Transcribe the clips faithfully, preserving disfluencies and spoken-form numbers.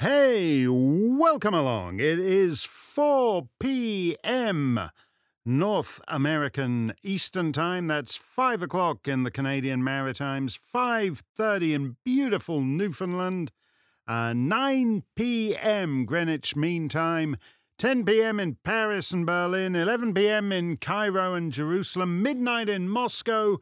Hey, welcome along. It is four p.m. North American Eastern Time. That's five o'clock in the Canadian Maritimes, five thirty in beautiful Newfoundland, uh, nine p.m. Greenwich Mean Time, ten p.m. in Paris and Berlin, eleven p.m. in Cairo and Jerusalem, midnight in Moscow,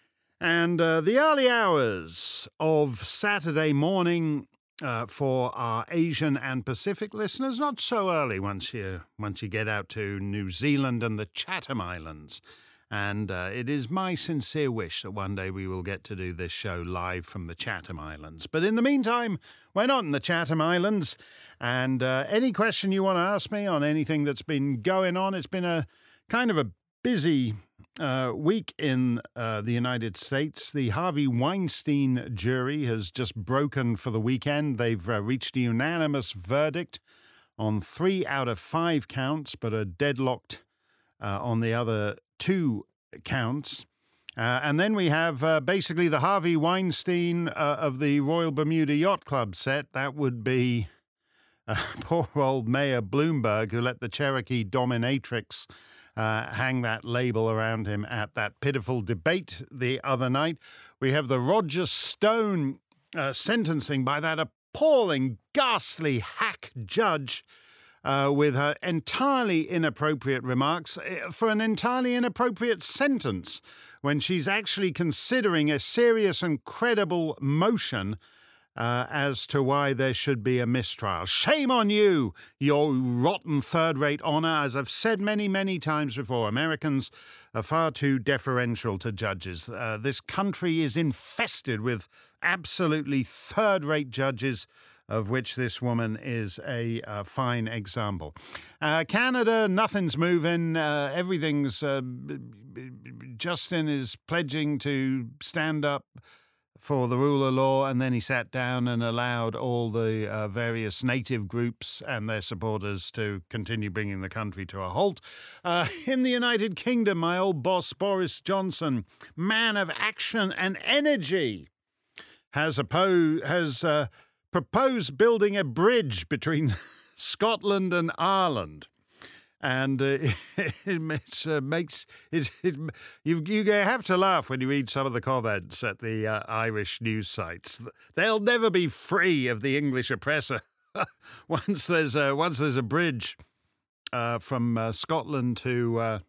and uh, the early hours of Saturday morning uh, for our Asian and Pacific listeners. Not so early once you once you get out to New Zealand and the Chatham Islands. And uh, it is my sincere wish that one day we will get to do this show live from the Chatham Islands. But in the meantime, we're not in the Chatham Islands. And uh, any question you want to ask me on anything that's been going on, it's been a kind of a busy uh, week in uh, the United States. The Harvey Weinstein jury has just broken for the weekend. They've uh, reached a unanimous verdict on three out of five counts, but are deadlocked uh, on the other two counts. Uh, and then we have uh, basically the Harvey Weinstein uh, of the Royal Bermuda Yacht Club set. That would be uh, poor old Mayor Bloomberg, who let the Cherokee dominatrix uh, hang that label around him at that pitiful debate the other night. We have the Roger Stone uh, sentencing by that appalling, ghastly hack judge Uh, with her entirely inappropriate remarks for an entirely inappropriate sentence when she's actually considering a serious and credible motion uh, as to why there should be a mistrial. Shame on you, your rotten third-rate honor. As I've said many, many times before, Americans are far too deferential to judges. Uh, this country is infested with absolutely third-rate judges, of which this woman is a uh, fine example. Uh, Canada, nothing's moving. Uh, everything's... Uh, Justin is pledging to stand up for the rule of law, and then he sat down and allowed all the uh, various native groups and their supporters to continue bringing the country to a halt. Uh, in the United Kingdom, my old boss, Boris Johnson, man of action and energy, has opposed... has uh, proposed building a bridge between Scotland and Ireland. And uh, it uh, makes it, it you you have to laugh when you read some of the comments at the uh, Irish news sites. They'll never be free of the English oppressor once there's a, once there's a bridge uh, from uh, Scotland to uh,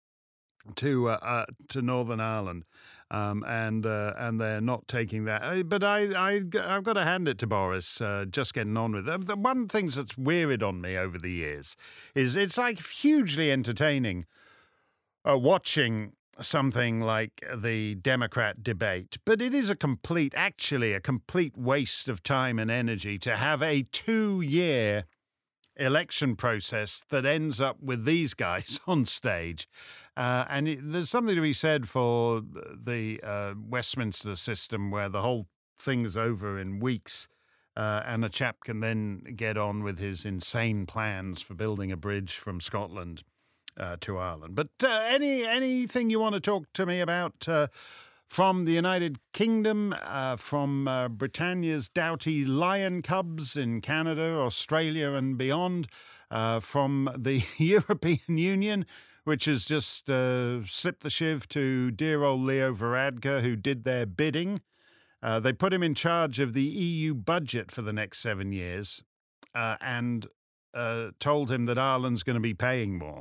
to uh, uh, to Northern Ireland. Um, and uh, and they're not taking that. But I, I, I've got to hand it to Boris, uh, just getting on with it. The one thing that's wearied on me over the years is it's like hugely entertaining uh, watching something like the Democrat debate. But it is a complete, actually a complete waste of time and energy to have a two-year election process that ends up with these guys on stage. Uh, and it, there's something to be said for the uh, Westminster system where the whole thing's over in weeks uh, and a chap can then get on with his insane plans for building a bridge from Scotland uh, to Ireland. But uh, any anything you want to talk to me about uh, from the United Kingdom, uh, from uh, Britannia's doughty lion cubs in Canada, Australia and beyond, uh, from the European Union, which has just uh, slipped the shiv to dear old Leo Varadkar, who did their bidding. Uh, they put him in charge of the E U budget for the next seven years uh, and uh, told him that Ireland's going to be paying more.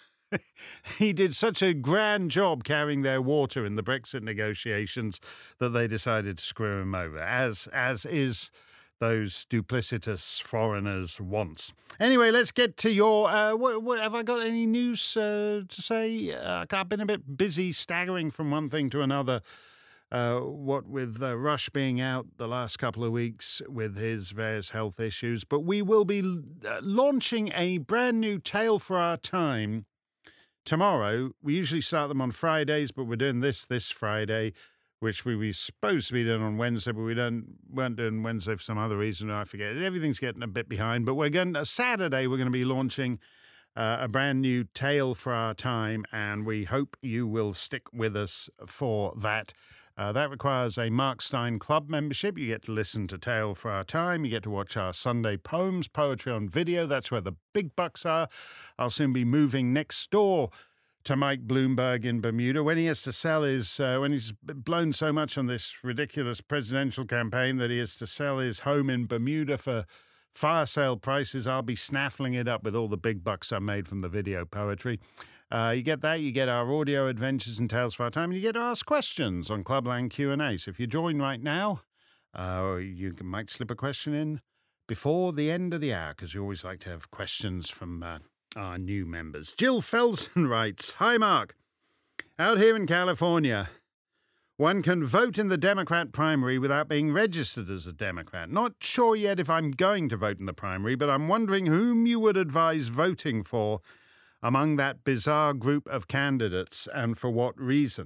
He did such a grand job carrying their water in the Brexit negotiations that they decided to screw him over, as as is those duplicitous foreigners' wants. Anyway, let's get to your... Uh, what, what, have I got any news uh, to say? Uh, I've been a bit busy staggering from one thing to another. Uh, what with uh, Rush being out the last couple of weeks with his various health issues. But we will be uh, launching a brand new Tale for Our Time tomorrow. We usually start them on Fridays, but we're doing this this Friday, which we were supposed to be doing on Wednesday, but we don't weren't doing Wednesday for some other reason. I forget. Everything's getting a bit behind. But we're going to, Saturday, we're going to be launching uh, a brand new Tale for Our Time, and we hope you will stick with us for that. Uh, that requires a Mark Stein Club membership. You get to listen to Tale for Our Time. You get to watch our Sunday poems, poetry on video. That's where the big bucks are. I'll soon be moving next door to Mike Bloomberg in Bermuda. When he has to sell his, uh, when he's blown so much on this ridiculous presidential campaign that he has to sell his home in Bermuda for fire sale prices, I'll be snaffling it up with all the big bucks I made from the video poetry. Uh, you get that, you get our audio adventures and Tales for Our Time, and you get to ask questions on Clubland Q and A. So if you join right now, uh, you might slip a question in before the end of the hour, because we always like to have questions from uh, our new members. Jill Felsen writes, "Hi, Mark. Out here in California, one can vote in the Democrat primary without being registered as a Democrat. Not sure yet if I'm going to vote in the primary, but I'm wondering whom you would advise voting for among that bizarre group of candidates, and for what reason.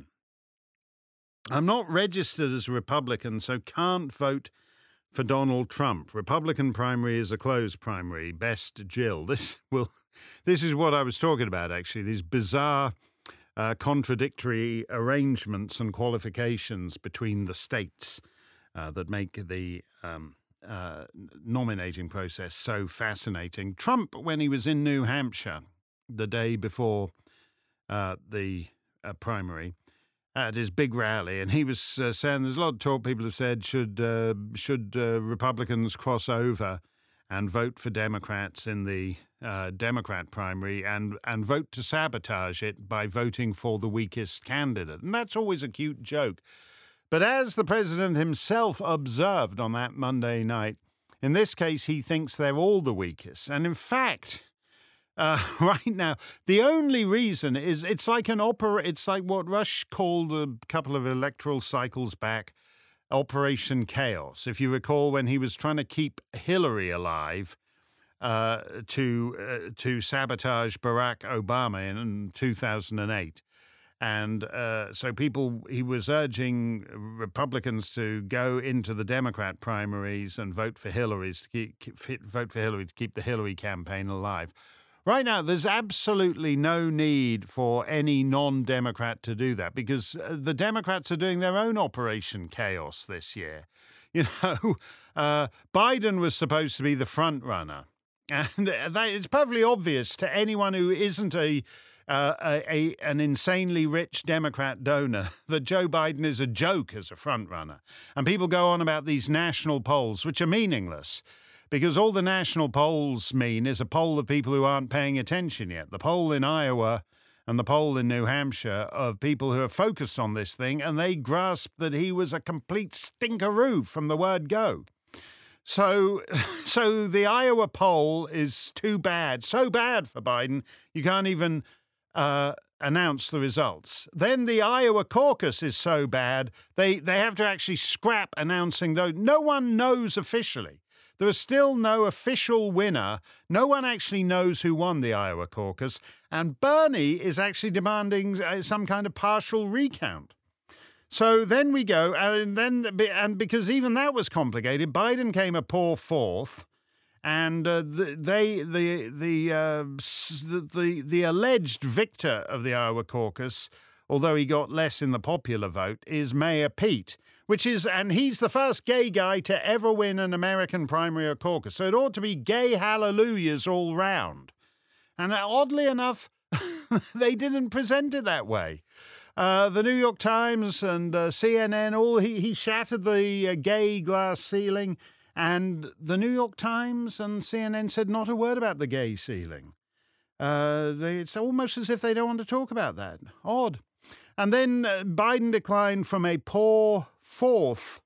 I'm not registered as a Republican, so can't vote for Donald Trump. Republican primary is a closed primary. Best, Jill." This will, this is what I was talking about, actually, these bizarre uh, contradictory arrangements and qualifications between the states uh, that make the um, uh, nominating process so fascinating. Trump, when he was in New Hampshire the day before uh, the uh, primary, at his big rally, and he was uh, saying, there's a lot of talk, people have said, should uh, should uh, Republicans cross over and vote for Democrats in the uh, Democrat primary and, and vote to sabotage it by voting for the weakest candidate. And that's always a cute joke. But as the president himself observed on that Monday night, in this case, he thinks they're all the weakest. And in fact, Uh, right now, the only reason is it's like an opera. It's like what Rush called a couple of electoral cycles back, Operation Chaos. If you recall, when he was trying to keep Hillary alive uh, to uh, to sabotage Barack Obama in, in two thousand eight. And uh, so people, he was urging Republicans to go into the Democrat primaries and vote for Hillary's to keep, keep vote for Hillary to keep the Hillary campaign alive. Right now, there's absolutely no need for any non-Democrat to do that, because the Democrats are doing their own Operation Chaos this year. You know, uh, Biden was supposed to be the front runner, and that, it's perfectly obvious to anyone who isn't a, uh, a, a an insanely rich Democrat donor that Joe Biden is a joke as a front runner. And people go on about these national polls, which are meaningless, because all the national polls mean is a poll of people who aren't paying attention yet. The poll in Iowa and the poll in New Hampshire of people who are focused on this thing, and they grasped that he was a complete stinkeroo from the word go. So, so the Iowa poll is too bad, so bad for Biden, you can't even uh, announce the results. Then the Iowa caucus is so bad, they, they have to actually scrap announcing, though no one knows officially. There is still no official winner. No one actually knows who won the Iowa caucus. And Bernie is actually demanding some kind of partial recount. So then we go, and then and because even that was complicated, Biden came a poor fourth, and uh, the, they the the, uh, the the alleged victor of the Iowa caucus, although he got less in the popular vote, is Mayor Pete. Which is, and he's the first gay guy to ever win an American primary or caucus. So it ought to be gay hallelujahs all round. And oddly enough, they didn't present it that way. Uh, the New York Times and uh, C N N, all he, he shattered the uh, gay glass ceiling. And the New York Times and C N N said not a word about the gay ceiling. Uh, they, it's almost as if they don't want to talk about that. Odd. And then uh, Biden declined from a poor fourth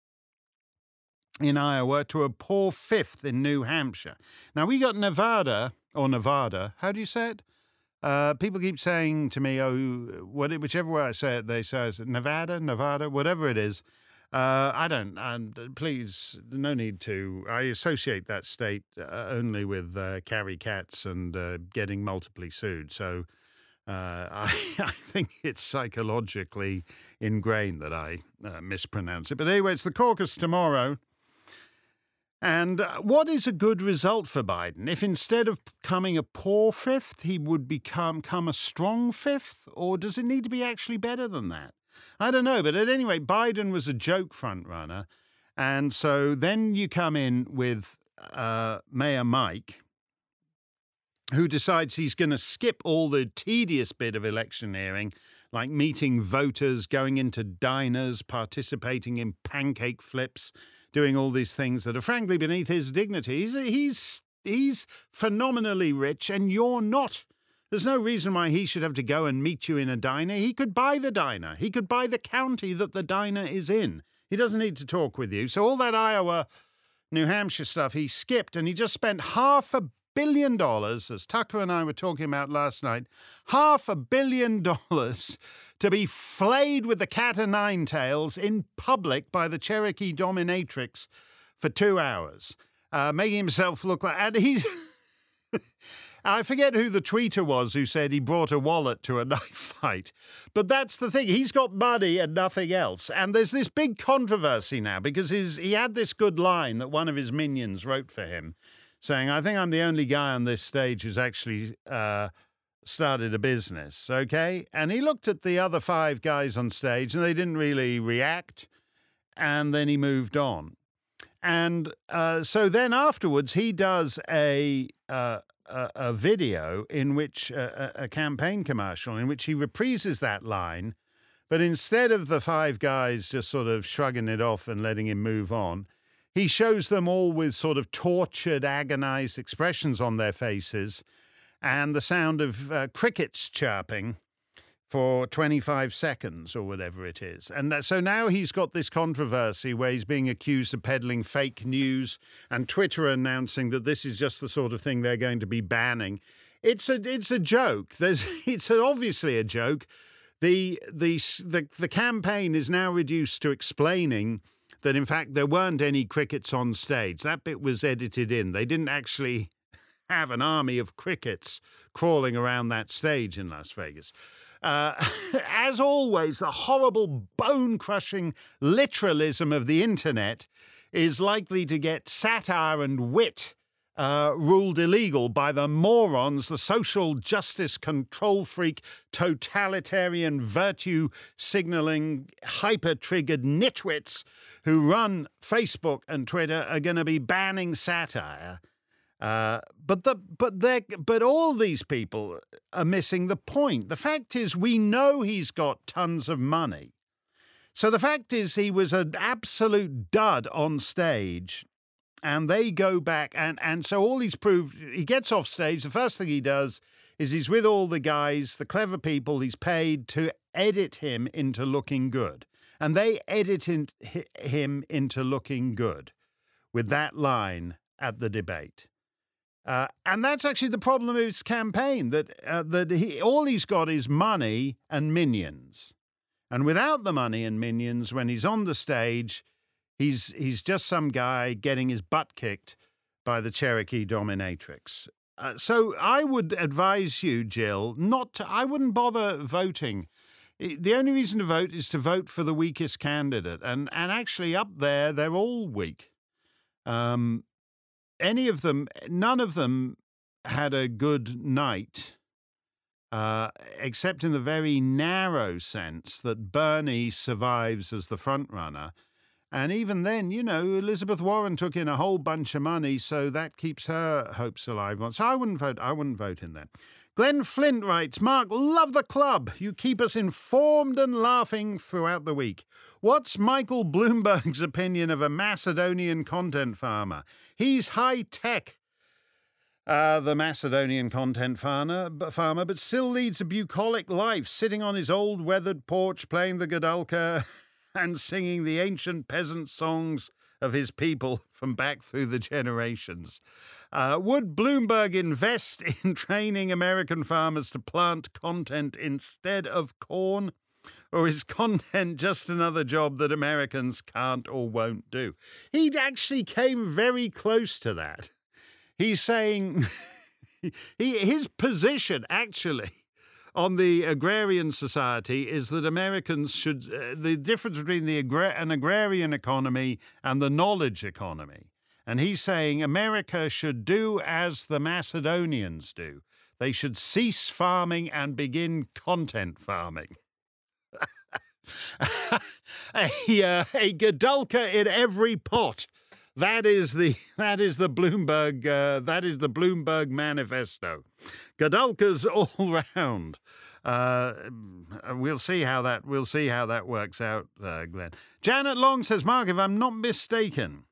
in Iowa to a poor fifth in New Hampshire. Now, we got Nevada, or Nevada, how do you say it? Uh, people keep saying to me, oh, what, whichever way I say it, they say it's Nevada, Nevada, whatever it is. Uh, I don't, and please, no need to. I associate that state uh, only with uh, Carrie Katz and uh, getting multiply sued. So uh, I, I think it's psychologically ingrained that I uh, mispronounce it. But anyway, it's the caucus tomorrow. And uh, what is a good result for Biden? If instead of becoming a poor fifth, he would become, become a strong fifth? Or does it need to be actually better than that? I don't know. But at any rate, Biden was a joke front runner. And so then you come in with uh, Mayor Mike, who decides he's going to skip all the tedious bit of electioneering, like meeting voters, going into diners, participating in pancake flips, doing all these things that are frankly beneath his dignity. He's, he's, he's phenomenally rich, and you're not. There's no reason why he should have to go and meet you in a diner. He could buy the diner. He could buy the county that the diner is in. He doesn't need to talk with you. So all that Iowa, New Hampshire stuff he skipped, and he just spent half a billion dollars, as Tucker and I were talking about last night, half a billion dollars to be flayed with the cat o' nine tails in public by the Cherokee dominatrix for two hours, uh, making himself look like... And he's... I forget who the tweeter was who said he brought a wallet to a knife fight. But that's the thing. He's got money and nothing else. And there's this big controversy now because his, he had this good line that one of his minions wrote for him, saying, I think I'm the only guy on this stage who's actually uh, started a business, okay? And he looked at the other five guys on stage, and they didn't really react, and then he moved on. And uh, so then afterwards, he does a, uh, a, a video in which, uh, a campaign commercial, in which he reprises that line, but instead of the five guys just sort of shrugging it off and letting him move on, he shows them all with sort of tortured, agonized expressions on their faces and the sound of uh, crickets chirping for twenty-five seconds or whatever it is. And that, so now he's got this controversy where he's being accused of peddling fake news, and Twitter announcing that this is just the sort of thing they're going to be banning. It's a it's a joke. There's it's obviously a joke. The the the the campaign is now reduced to explaining that, in fact, there weren't any crickets on stage. That bit was edited in. They didn't actually have an army of crickets crawling around that stage in Las Vegas. Uh, as always, the horrible, bone-crushing literalism of the internet is likely to get satire and wit uh, ruled illegal by the morons, the social justice control freak, totalitarian virtue-signaling, hyper-triggered nitwits who run Facebook and Twitter are going to be banning satire. Uh, but the but they but all these people are missing the point. The fact is, we know he's got tons of money. So the fact is, he was an absolute dud on stage, and they go back and and so all he's proved. He gets off stage. The first thing he does is he's with all the guys, the clever people he's paid to edit him into looking good. And they edit in, him into looking good with that line at the debate. Uh, and that's actually the problem of his campaign, that uh, that he, all he's got is money and minions. And without the money and minions, when he's on the stage, he's he's just some guy getting his butt kicked by the Cherokee dominatrix. Uh, so I would advise you, Jill, not to, I wouldn't bother voting. The only reason to vote is to vote for the weakest candidate. And and actually up there, they're all weak. Um, any of them, none of them had a good night, uh, except in the very narrow sense that Bernie survives as the front runner. And even then, you know, Elizabeth Warren took in a whole bunch of money, so that keeps her hopes alive. So I wouldn't vote. I wouldn't vote in that. Glenn Flint writes, Mark, love the club. You keep us informed and laughing throughout the week. What's Michael Bloomberg's opinion of a Macedonian content farmer? He's high-tech, uh, the Macedonian content farmer, farmer, but still leads a bucolic life, sitting on his old weathered porch, playing the Godalka and singing the ancient peasant songs of his people from back through the generations. Uh, would Bloomberg invest in training American farmers to plant content instead of corn? Or is content just another job that Americans can't or won't do? He actually came very close to that. He's saying he, his position, actually, on the agrarian society is that Americans should, uh, the difference between the agra- an agrarian economy and the knowledge economy. And he's saying America should do as the Macedonians do. They should cease farming and begin content farming. a, uh, a Gadulka in every pot. That is the that is the Bloomberg uh, that is the Bloomberg manifesto. Gadulkas all round. Uh, we'll see how that we'll see how that works out, uh, Glenn. Janet Long says, Mark, if I'm not mistaken,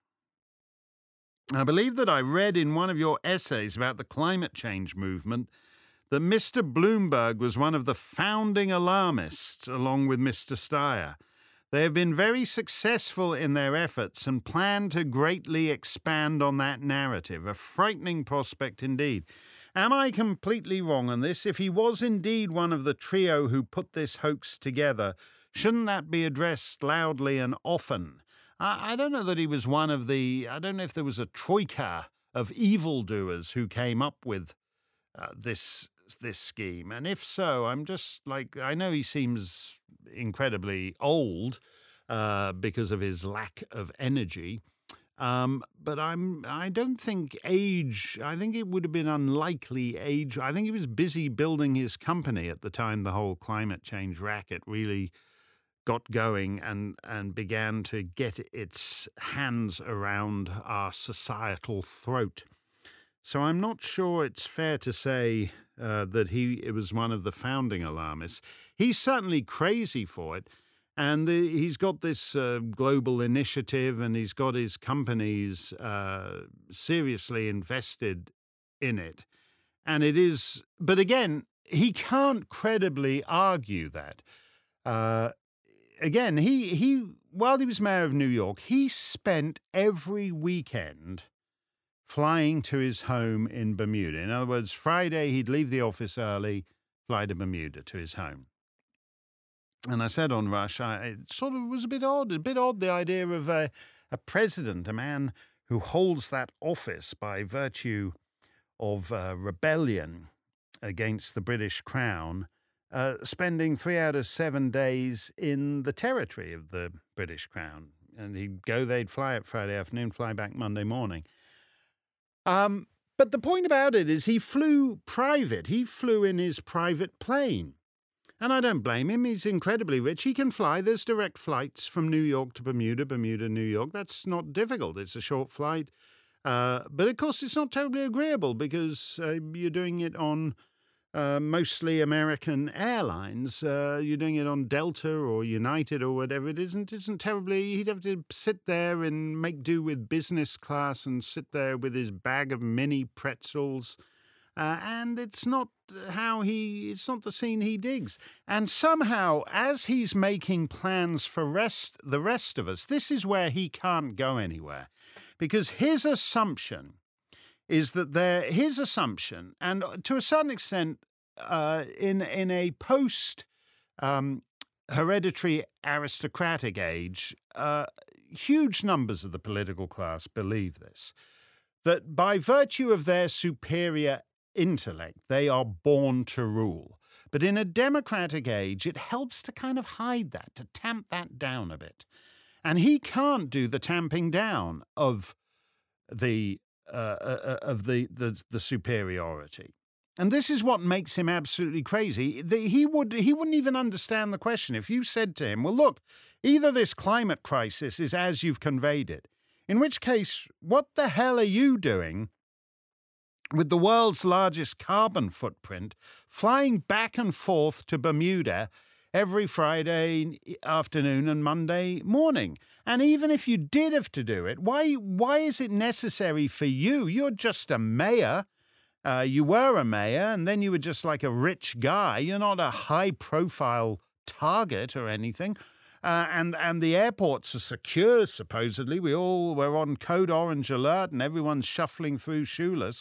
I believe that I read in one of your essays about the climate change movement that Mister Bloomberg was one of the founding alarmists, along with Mister Steyer. They have been very successful in their efforts and plan to greatly expand on that narrative. A frightening prospect indeed. Am I completely wrong on this? If he was indeed one of the trio who put this hoax together, shouldn't that be addressed loudly and often? I, I don't know that he was one of the... I don't know if there was a troika of evildoers who came up with uh, this this scheme. And if so, I'm just like... I know he seems incredibly old uh, because of his lack of energy. Um, but I'm, I don't think age, I think it would have been unlikely age. I think he was busy building his company at the time the whole climate change racket really got going and, and began to get its hands around our societal throat. So I'm not sure it's fair to say uh, that he it was one of the founding alarmists. He's certainly crazy for it. And the, he's got this uh, global initiative and he's got his companies uh, seriously invested in it. And it is, but again, he can't credibly argue that. Uh, again, he, he, while he was mayor of New York, he spent every weekend flying to his home in Bermuda. In other words, Friday, he'd leave the office early, fly to Bermuda to his home. And I said on Rush, I, it sort of was a bit odd, a bit odd, the idea of a, a president, a man who holds that office by virtue of uh, rebellion against the British Crown, uh, spending three out of seven days in the territory of the British Crown. And he'd go, they'd fly up Friday afternoon, fly back Monday morning. Um, but the point about it is he flew private. He flew in his private plane. And I don't blame him. He's incredibly rich. He can fly. There's direct flights from New York to Bermuda, Bermuda, New York. That's not difficult. It's a short flight. Uh, but, of course, it's not terribly agreeable because uh, you're doing it on uh, mostly American airlines. Uh, you're doing it on Delta or United or whatever. It isn't, isn't terribly... He'd have to sit there and make do with business class and sit there with his bag of mini pretzels. Uh, and it's not how he, it's not the scene he digs. And somehow, as he's making plans for rest, the rest of us, this is where he can't go anywhere. Because his assumption is that there, his assumption, and to a certain extent, uh, in, in a post um, hereditary aristocratic age, uh, huge numbers of the political class believe this, that by virtue of their superior intellect, they are born to rule. But in a democratic age, it helps to kind of hide that, to tamp that down a bit. And he can't do the tamping down of the uh, uh, of the, the the superiority. And this is what makes him absolutely crazy. The, he would he wouldn't even understand the question if you said to him, well, look, either this climate crisis is as you've conveyed it, in which case, what the hell are you doing with the world's largest carbon footprint, flying back and forth to Bermuda every Friday afternoon and Monday morning? And even if you did have to do it, why why is it necessary for you? You're just a mayor. Uh, you were a mayor, and then you were just like a rich guy. You're not a high-profile target or anything. Uh, and, and the airports are secure, supposedly. We all were on code orange alert, and everyone's shuffling through shoeless.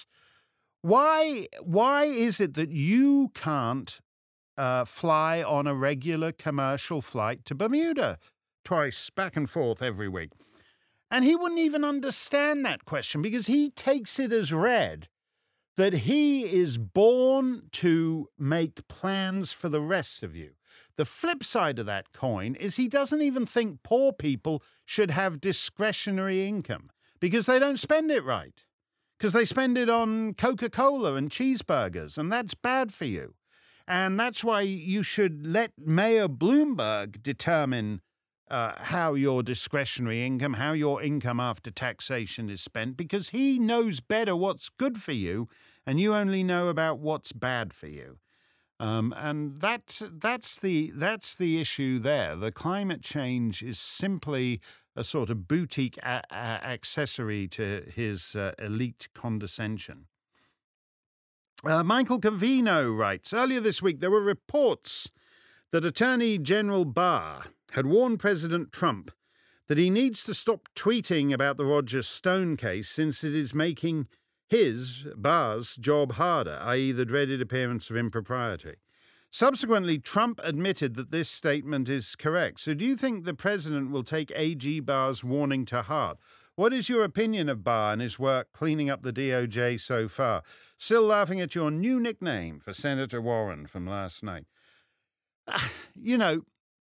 Why why is it that you can't uh, fly on a regular commercial flight to Bermuda twice, back and forth every week? And he wouldn't even understand that question because he takes it as read that he is born to make plans for the rest of you. The flip side of that coin is he doesn't even think poor people should have discretionary income because they don't spend it right. Because they spend it on Coca-Cola and cheeseburgers, and that's bad for you. And that's why you should let Mayor Bloomberg determine uh, how your discretionary income, how your income after taxation is spent, because he knows better what's good for you, and you only know about what's bad for you. Um, and that's that's the that's the issue there. The climate change is simply a sort of boutique a- a- accessory to his uh, elite condescension. Uh, Michael Cavino writes, earlier this week there were reports that Attorney General Barr had warned President Trump that he needs to stop tweeting about the Roger Stone case since it is making his, Barr's, job harder, that is the dreaded appearance of impropriety. Subsequently, Trump admitted that this statement is correct. So do you think the president will take A G Barr's warning to heart? What is your opinion of Barr and his work cleaning up the D O J so far? Still laughing at your new nickname for Senator Warren from last night. You know,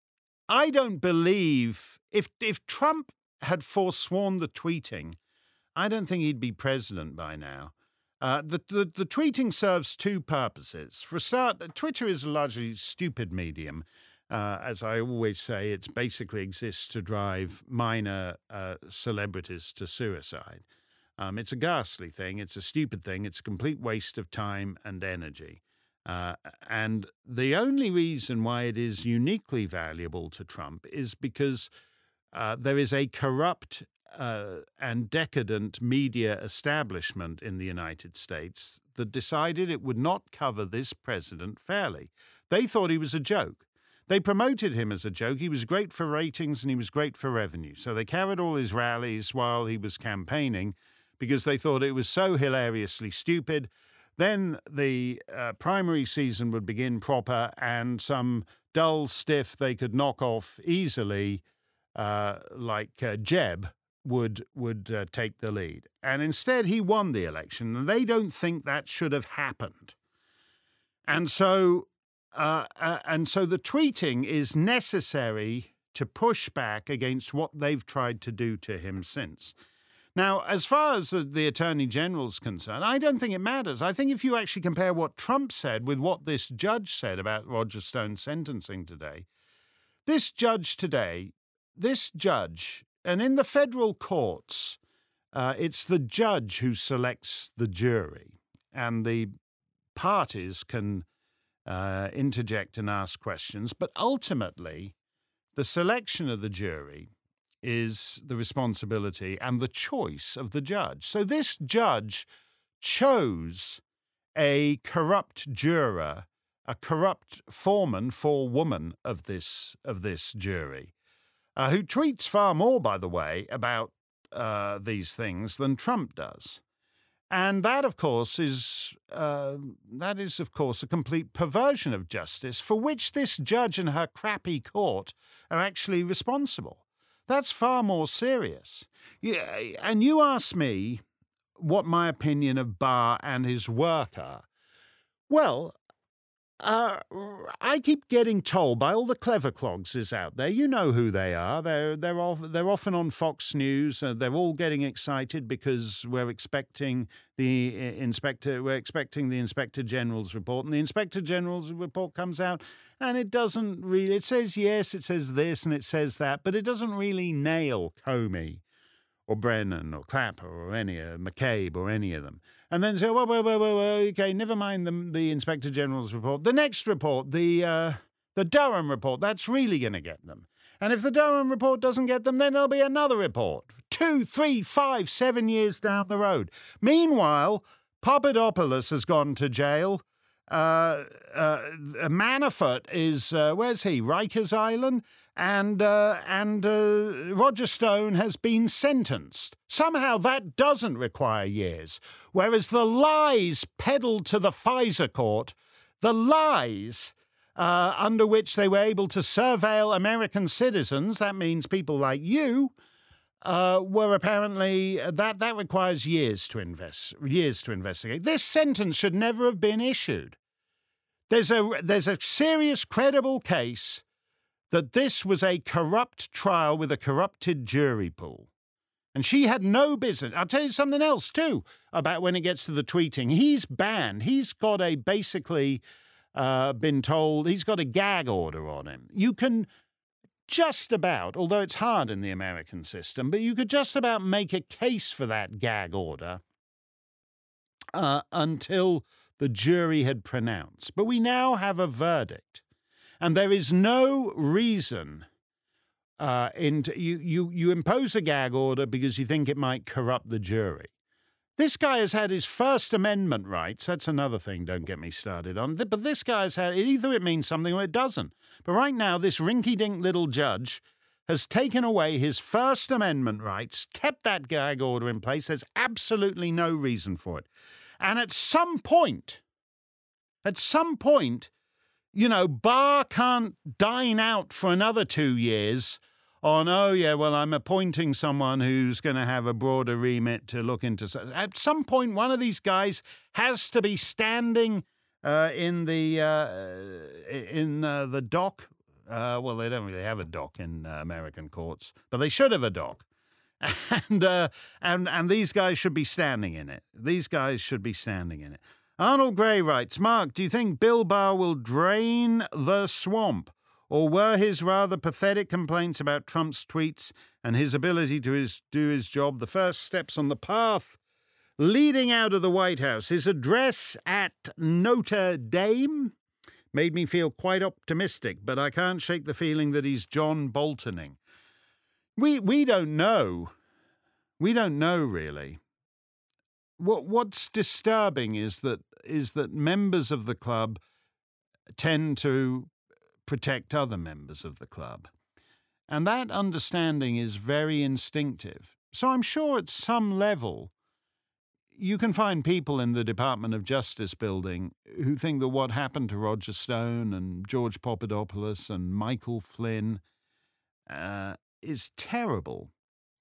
I don't believe, if if Trump had forsworn the tweeting, I don't think he'd be president by now. Uh, the, the the tweeting serves two purposes. For a start, Twitter is a largely stupid medium. Uh, as I always say, it basically exists to drive minor uh, celebrities to suicide. Um, it's a ghastly thing. It's a stupid thing. It's a complete waste of time and energy. Uh, and the only reason why it is uniquely valuable to Trump is because uh, there is a corrupt uh, and decadent media establishment in the United States that decided it would not cover this president fairly. They thought he was a joke. They promoted him as a joke. He was great for ratings and he was great for revenue. So they carried all his rallies while he was campaigning because they thought it was so hilariously stupid. Then the uh, primary season would begin proper and some dull stiff they could knock off easily, uh, like uh, Jeb, would would uh, take the lead. And instead he won the election, and they don't think that should have happened. And so uh, uh, and so the tweeting is necessary to push back against what they've tried to do to him since. Now, as far as the, the Attorney General's concerned, I don't think it matters. I think if you actually compare what Trump said with what this judge said about Roger Stone's sentencing today, this judge today, this judge, and in the federal courts, uh, it's the judge who selects the jury, and the parties can uh, interject and ask questions, but ultimately, the selection of the jury is the responsibility and the choice of the judge. So this judge chose a corrupt juror, a corrupt foreman, forewoman of this of this jury, uh, who tweets far more, by the way, about uh, these things than Trump does. And that, of course, is uh, that is, of course, a complete perversion of justice for which this judge and her crappy court are actually responsible. That's far more serious. Yeah, and you ask me what my opinion of Barr and his work are. Well, uh, I keep getting told by all the clever clogses out there, you know who they are. They're they're off, they're often on Fox News. Uh, they're all getting excited because we're expecting the inspector. We're expecting the Inspector General's report, and the Inspector General's report comes out, and it doesn't really. It says yes, it says this, and it says that, but it doesn't really nail Comey or Brennan or Clapper or any uh, McCabe or any of them. And then say, well, well, well, well, well, okay, never mind the, the Inspector General's report. The next report, the uh, the Durham report, that's really going to get them. And if the Durham report doesn't get them, then there'll be another report. Two, three, five, seven years down the road. Meanwhile, Papadopoulos has gone to jail. Uh, uh, Manafort is, uh, where's he? Rikers Island? And uh, and uh, Roger Stone has been sentenced. Somehow that doesn't require years. Whereas the lies peddled to the FISA court, the lies uh, under which they were able to surveil American citizens, that means people like you, uh, were apparently, that, that requires years to invest, years to investigate. This sentence should never have been issued. There's a, there's a serious, credible case that this was a corrupt trial with a corrupted jury pool. And she had no business. I'll tell you something else, too, about when it gets to the tweeting. He's banned. He's got a basically uh, been told he's got a gag order on him. You can just about, although it's hard in the American system, but you could just about make a case for that gag order uh, until the jury had pronounced. But we now have a verdict, and there is no reason uh, in you, you, you impose a gag order because you think it might corrupt the jury. This guy has had his First Amendment rights. That's another thing, don't get me started on. But this guy has had, either it means something or it doesn't. But right now, this rinky-dink little judge has taken away his First Amendment rights, kept that gag order in place. There's absolutely no reason for it. And at some point, at some point, you know, Barr can't dine out for another two years on, oh, yeah, well, I'm appointing someone who's going to have a broader remit to look into. At some point, one of these guys has to be standing uh, in the uh, in uh, the dock. Uh, well, they don't really have a dock in uh, American courts, but they should have a dock. And, uh, and, and these guys should be standing in it. These guys should be standing in it. Arnold Gray writes, Mark, do you think Bill Barr will drain the swamp? Or were his rather pathetic complaints about Trump's tweets and his ability to his, do his job the first steps on the path leading out of the White House? His address at Notre Dame made me feel quite optimistic, but I can't shake the feeling that he's John Boltoning. We we don't know. We don't know, really. What what's disturbing is that is that members of the club tend to protect other members of the club. And that understanding is very instinctive. So I'm sure at some level you can find people in the Department of Justice building who think that what happened to Roger Stone and George Papadopoulos and Michael Flynn uh, is terrible.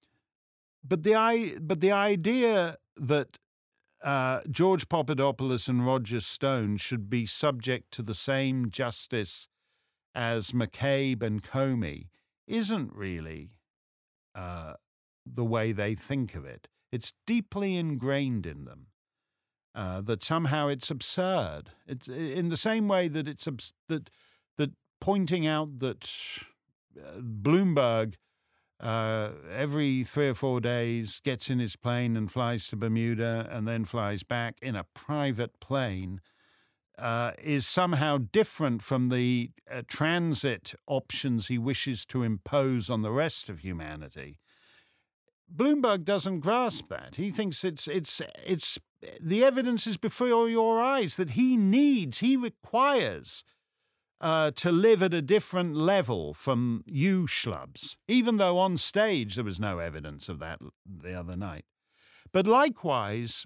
But the I, but the idea that uh, George Papadopoulos and Roger Stone should be subject to the same justice as McCabe and Comey isn't really uh, the way they think of it. It's deeply ingrained in them uh, that somehow it's absurd. It's in the same way that it's abs- that that pointing out that uh, Bloomberg uh, every three or four days gets in his plane and flies to Bermuda and then flies back in a private plane Uh, is somehow different from the uh, transit options he wishes to impose on the rest of humanity. Bloomberg doesn't grasp that. He thinks it's it's it's the evidence is before your eyes that he needs, he requires uh, to live at a different level from you schlubs, even though on stage there was no evidence of that the other night. But likewise,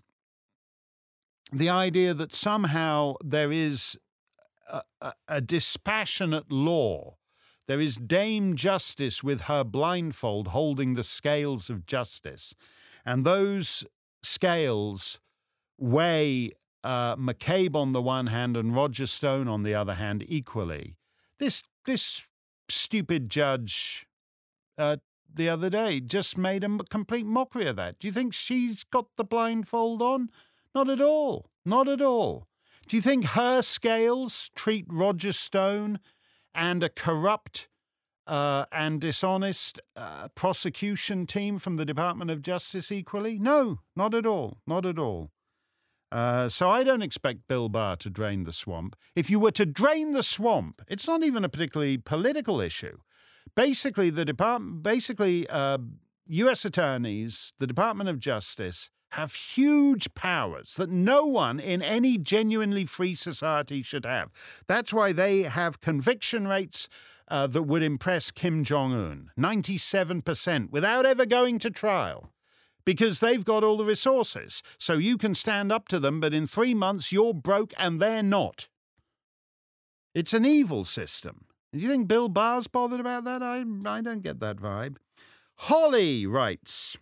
the idea that somehow there is a, a, a dispassionate law, there is Dame Justice with her blindfold holding the scales of justice, and those scales weigh uh, McCabe on the one hand and Roger Stone on the other hand equally. This this stupid judge uh, the other day just made a complete mockery of that. Do you think she's got the blindfold on? Not at all. Not at all. Do you think her scales treat Roger Stone and a corrupt uh, and dishonest uh, prosecution team from the Department of Justice equally? No, not at all. Not at all. Uh, so I don't expect Bill Barr to drain the swamp. If you were to drain the swamp, it's not even a particularly political issue. Basically, the department, basically, uh, U S attorneys, the Department of Justice, have huge powers that no one in any genuinely free society should have. That's why they have conviction rates uh, that would impress Kim Jong-un, ninety-seven percent, without ever going to trial, because they've got all the resources. So you can stand up to them, but in three months you're broke and they're not. It's an evil system. Do you think Bill Barr's bothered about that? I, I don't get that vibe. Holly writes,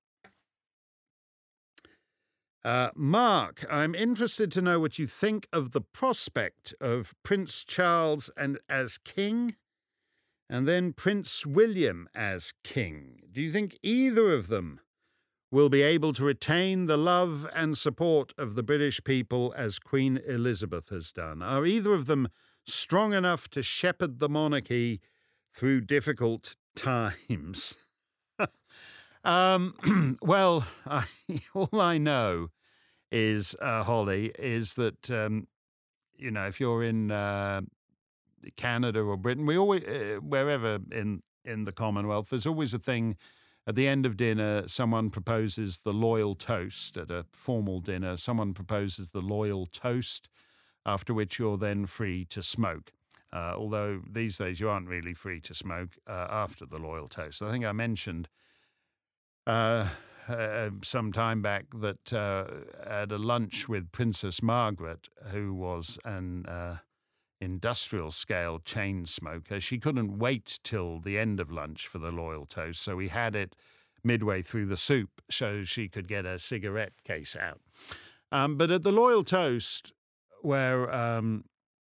Uh, Mark, I'm interested to know what you think of the prospect of Prince Charles and as king, and then Prince William as king. Do you think either of them will be able to retain the love and support of the British people as Queen Elizabeth has done? Are either of them strong enough to shepherd the monarchy through difficult times? um, well, I, all I know is, uh, Holly, is that, um, you know, if you're in uh, Canada or Britain, we always, uh, wherever in, in the Commonwealth, there's always a thing. At the end of dinner, someone proposes the loyal toast. At a formal dinner, someone proposes the loyal toast, after which you're then free to smoke. Uh, although these days you aren't really free to smoke uh, after the loyal toast. I think I mentioned uh, uh, some time back that uh, at a lunch with Princess Margaret, who was an uh, industrial scale chain smoker, she couldn't wait till the end of lunch for the loyal toast, so we had it midway through the soup so she could get a cigarette case out. Um, but at the loyal toast, where um,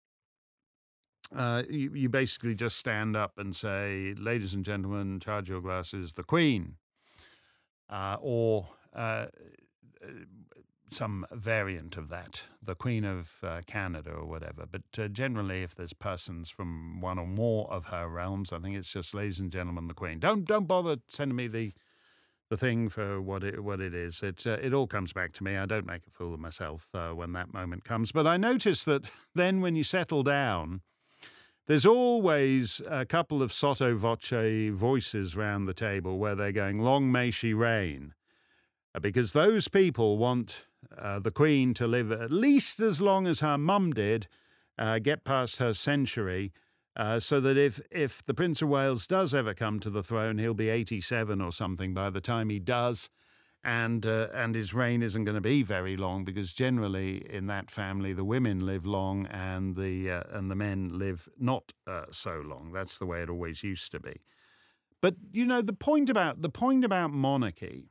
uh, you, you basically just stand up and say, "Ladies and gentlemen, charge your glasses, the Queen," uh, or uh, some variant of that, the Queen of uh, Canada or whatever. But uh, generally, if there's persons from one or more of her realms, I think it's just "Ladies and gentlemen, the Queen." Don't don't bother sending me the the thing for what it what it is. It uh, it all comes back to me. I don't make a fool of myself uh, when that moment comes. But I notice that then when you settle down, there's always a couple of sotto voce voices round the table where they're going, "Long may she reign," because those people want uh, the Queen to live at least as long as her mum did, uh, get past her century, uh, so that if, if the Prince of Wales does ever come to the throne, he'll be eighty-seven or something by the time he does, and uh, and his reign isn't going to be very long, because generally in that family the women live long and the uh, and the men live not uh, so long. That's the way it always used to be. But you know, the point about the point about monarchy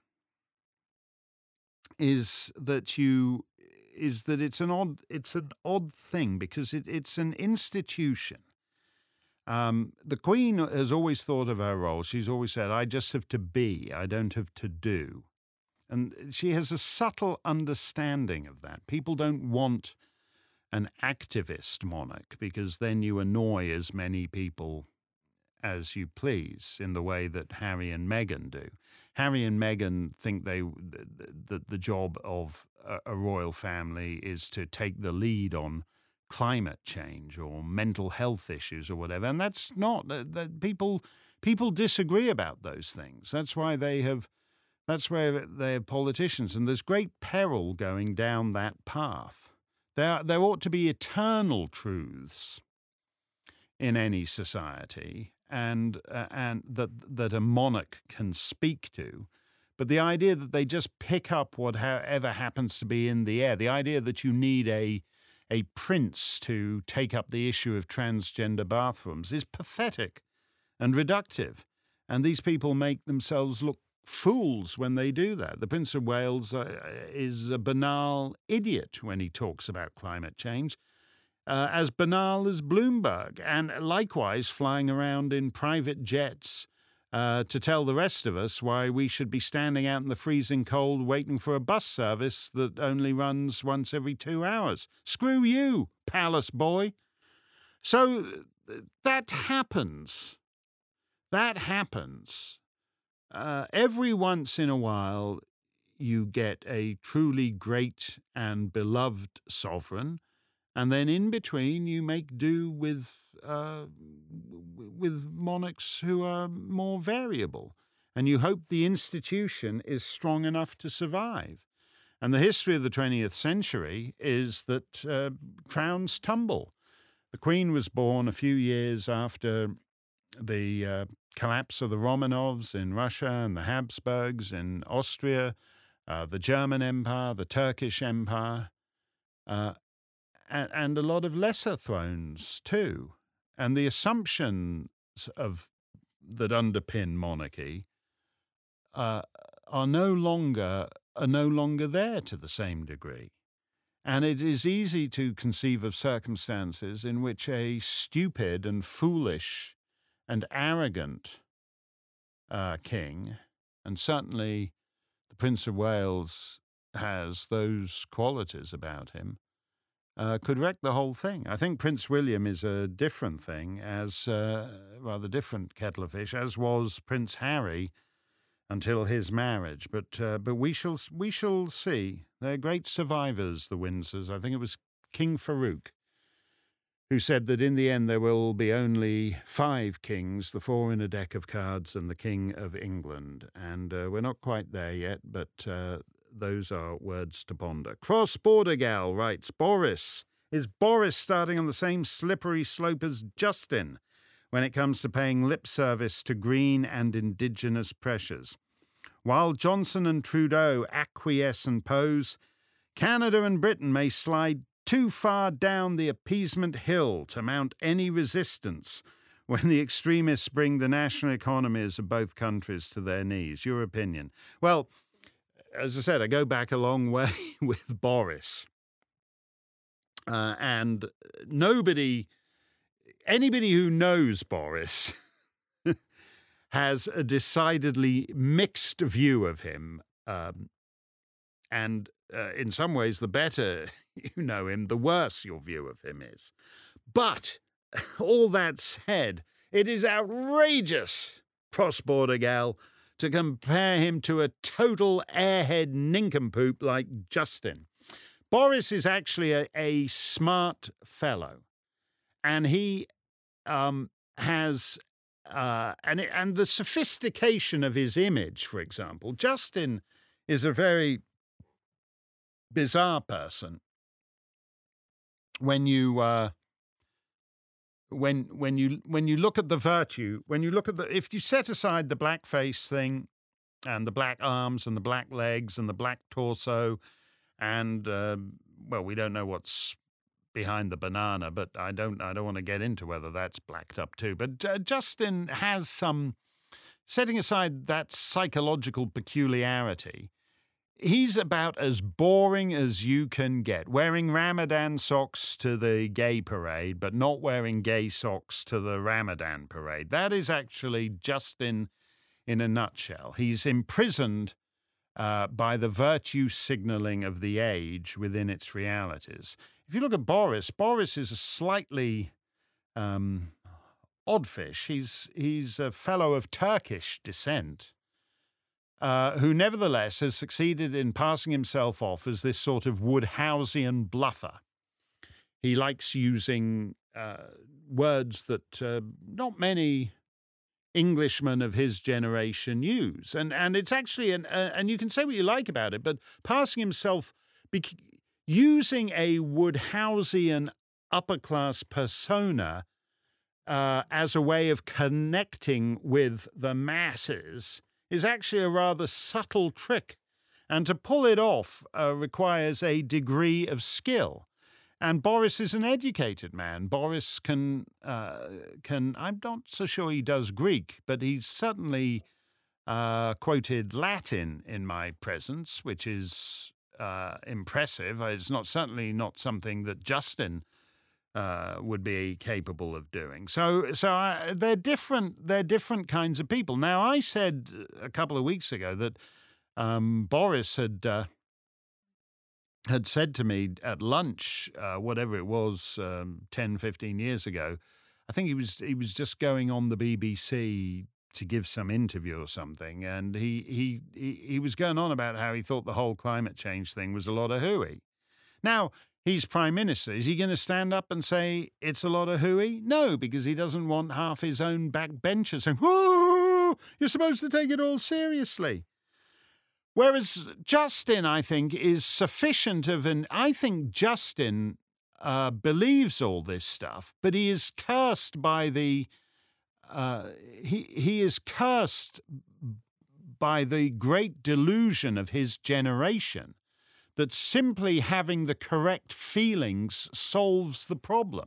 is that you is that it's an odd it's an odd thing, because it, it's an institution. Um, the Queen has always thought of her role. She's always said, "I just have to be. I don't have to do." And she has a subtle understanding of that. People don't want an activist monarch, because then you annoy as many people as you please, in the way that Harry and Meghan do. Harry and Meghan think they that the job of a, a royal family is to take the lead on climate change or mental health issues or whatever, and that's not. That people people disagree about those things. That's why they have. That's where they're politicians, and there's great peril going down that path. There, there ought to be eternal truths in any society, and uh, and that that a monarch can speak to. But the idea that they just pick up whatever happens to be in the air, the idea that you need a a prince to take up the issue of transgender bathrooms, is pathetic and reductive. And these people make themselves look fools when they do that. The Prince of Wales uh, is a banal idiot when he talks about climate change, uh, as banal as Bloomberg, and likewise flying around in private jets uh, to tell the rest of us why we should be standing out in the freezing cold waiting for a bus service that only runs once every two hours. Screw you, palace boy. So that happens. That happens. Uh, every once in a while, you get a truly great and beloved sovereign, and then in between, you make do with uh, with monarchs who are more variable, and you hope the institution is strong enough to survive. And the history of the twentieth century is that uh, crowns tumble. The Queen was born a few years after the uh, collapse of the Romanovs in Russia and the Habsburgs in Austria, uh, the German Empire, the Turkish Empire, uh, and, and a lot of lesser thrones too. And the assumptions of that underpin monarchy uh, are no longer are no longer there to the same degree. And it is easy to conceive of circumstances in which a stupid and foolish and arrogant uh, king, and certainly the Prince of Wales has, those qualities about him, uh, could wreck the whole thing. I think Prince William is a different thing, as uh, rather different kettle of fish, as was Prince Harry until his marriage. But uh, but we shall we shall see. They're great survivors, the Windsors. I think it was King Farouk who said that in the end there will be only five kings, the four in a deck of cards and the King of England. And uh, we're not quite there yet, but uh, those are words to ponder. Cross Border Gal writes, Boris. Is Boris starting on the same slippery slope as Justin when it comes to paying lip service to green and indigenous pressures? While Johnson and Trudeau acquiesce and pose, Canada and Britain may slide too far down the appeasement hill to mount any resistance when the extremists bring the national economies of both countries to their knees. Your opinion? Well, as I said, I go back a long way with Boris. Uh, and nobody, anybody who knows Boris has a decidedly mixed view of him. Um, and uh, in some ways, the better you know him, the worse your view of him is. But all that said, it is outrageous, cross-border gal, to compare him to a total airhead nincompoop like Justin. Boris is actually a, a smart fellow, and he um, has, uh, and, and the sophistication of his image, for example. Justin is a very bizarre person. When you uh, when when you when you look at the virtue, when you look at the, if you set aside the blackface thing, and the black arms and the black legs and the black torso, and uh, well, we don't know what's behind the banana, but I don't I don't want to get into whether that's blacked up too. But uh, Justin has some, setting aside that psychological peculiarity, he's about as boring as you can get, wearing Ramadan socks to the gay parade, but not wearing gay socks to the Ramadan parade. That is actually Justin in a nutshell. He's imprisoned uh, by the virtue signaling of the age within its realities. If you look at Boris, Boris is a slightly um, odd fish. He's, he's a fellow of Turkish descent, Uh, who nevertheless has succeeded in passing himself off as this sort of Woodhouseian bluffer. He likes using uh, words that uh, not many Englishmen of his generation use. And and it's actually, an, uh, and you can say what you like about it, but passing himself, bec- using a Woodhouseian upper-class persona uh, as a way of connecting with the masses is actually a rather subtle trick. And to pull it off uh, requires a degree of skill. And Boris is an educated man. Boris can, uh, can I'm not so sure he does Greek, but he's certainly uh, quoted Latin in my presence, which is uh, impressive. It's not certainly not something that Justin Uh, would be capable of doing. So, so I, they're different. They're different kinds of people. Now, I said a couple of weeks ago that um, Boris had uh, had said to me at lunch, uh, whatever it was, um, ten, fifteen years ago. I think he was he was just going on the B B C to give some interview or something, and he he he, he was going on about how he thought the whole climate change thing was a lot of hooey. Now, he's prime minister. Is he going to stand up and say it's a lot of hooey? No, because he doesn't want half his own backbenchers saying, whoa, you're supposed to take it all seriously. Whereas Justin, I think, is sufficient of an... I think Justin uh, believes all this stuff, but he is cursed by the... Uh, he he is cursed by the great delusion of his generation, that simply having the correct feelings solves the problem.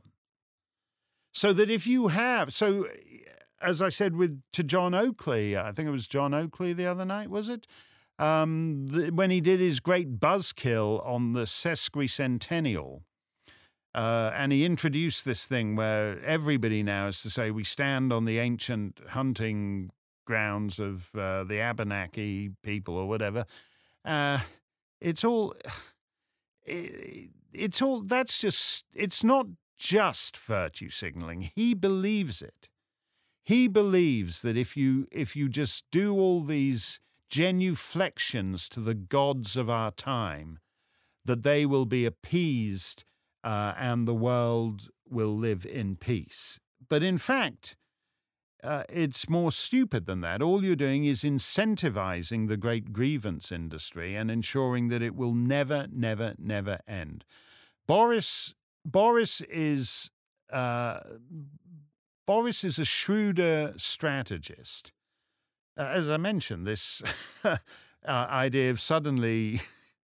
So that if you have, so as I said with to John Oakley, I think it was John Oakley the other night, was it? Um, the, when he did his great buzzkill on the sesquicentennial, uh, and he introduced this thing where everybody now is to say we stand on the ancient hunting grounds of uh, the Abenaki people or whatever. Uh, it's all, it, it's all, that's just, it's not just virtue signaling. He believes it. He believes that if you if you just do all these genuflections to the gods of our time, that they will be appeased uh, and the world will live in peace. But in fact, uh, it's more stupid than that. All you're doing is incentivizing the great grievance industry and ensuring that it will never, never, never end. Boris Boris is. Uh, Boris is a shrewder strategist. Uh, as I mentioned, this uh, idea of suddenly,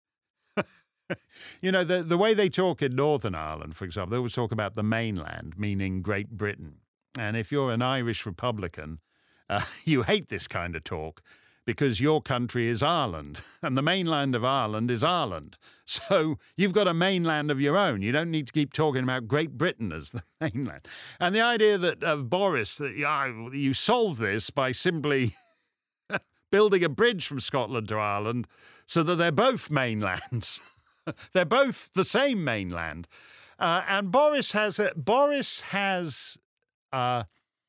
you know, the, the way they talk in Northern Ireland, for example, they always talk about the mainland, meaning Great Britain. And if you're an Irish Republican, uh, you hate this kind of talk because your country is Ireland and the mainland of Ireland is Ireland. So you've got a mainland of your own. You don't need to keep talking about Great Britain as the mainland. And the idea that of uh, Boris, that uh, you solve this by simply building a bridge from Scotland to Ireland so that they're both mainlands. They're both the same mainland. Uh, and Boris has a, Boris has uh,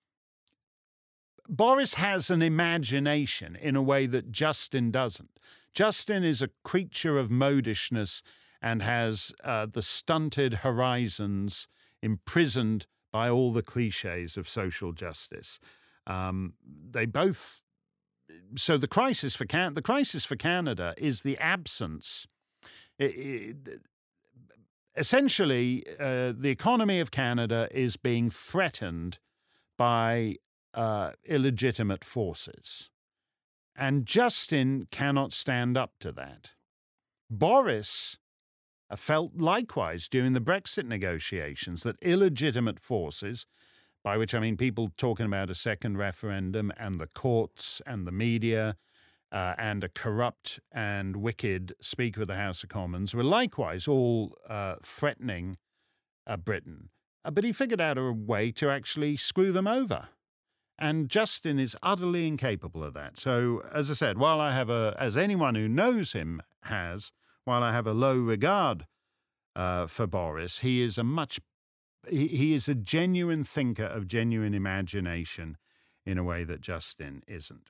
Boris has an imagination in a way that Justin doesn't. Justin is a creature of modishness and has uh, the stunted horizons imprisoned by all the cliches of social justice. Um, they both. So the crisis for Can- the crisis for Canada is the absence. It, it, essentially, uh, the economy of Canada is being threatened by uh, illegitimate forces, and Justin cannot stand up to that. Boris felt likewise during the Brexit negotiations that illegitimate forces, by which I mean people talking about a second referendum and the courts and the media uh, and a corrupt and wicked Speaker of the House of Commons, were likewise all uh, threatening uh, Britain. Uh, but he figured out a way to actually screw them over. And Justin is utterly incapable of that. So, as I said, while I have a, as anyone who knows him has, while I have a low regard uh, for Boris, he is a much He, he is a genuine thinker of genuine imagination in a way that Justin isn't.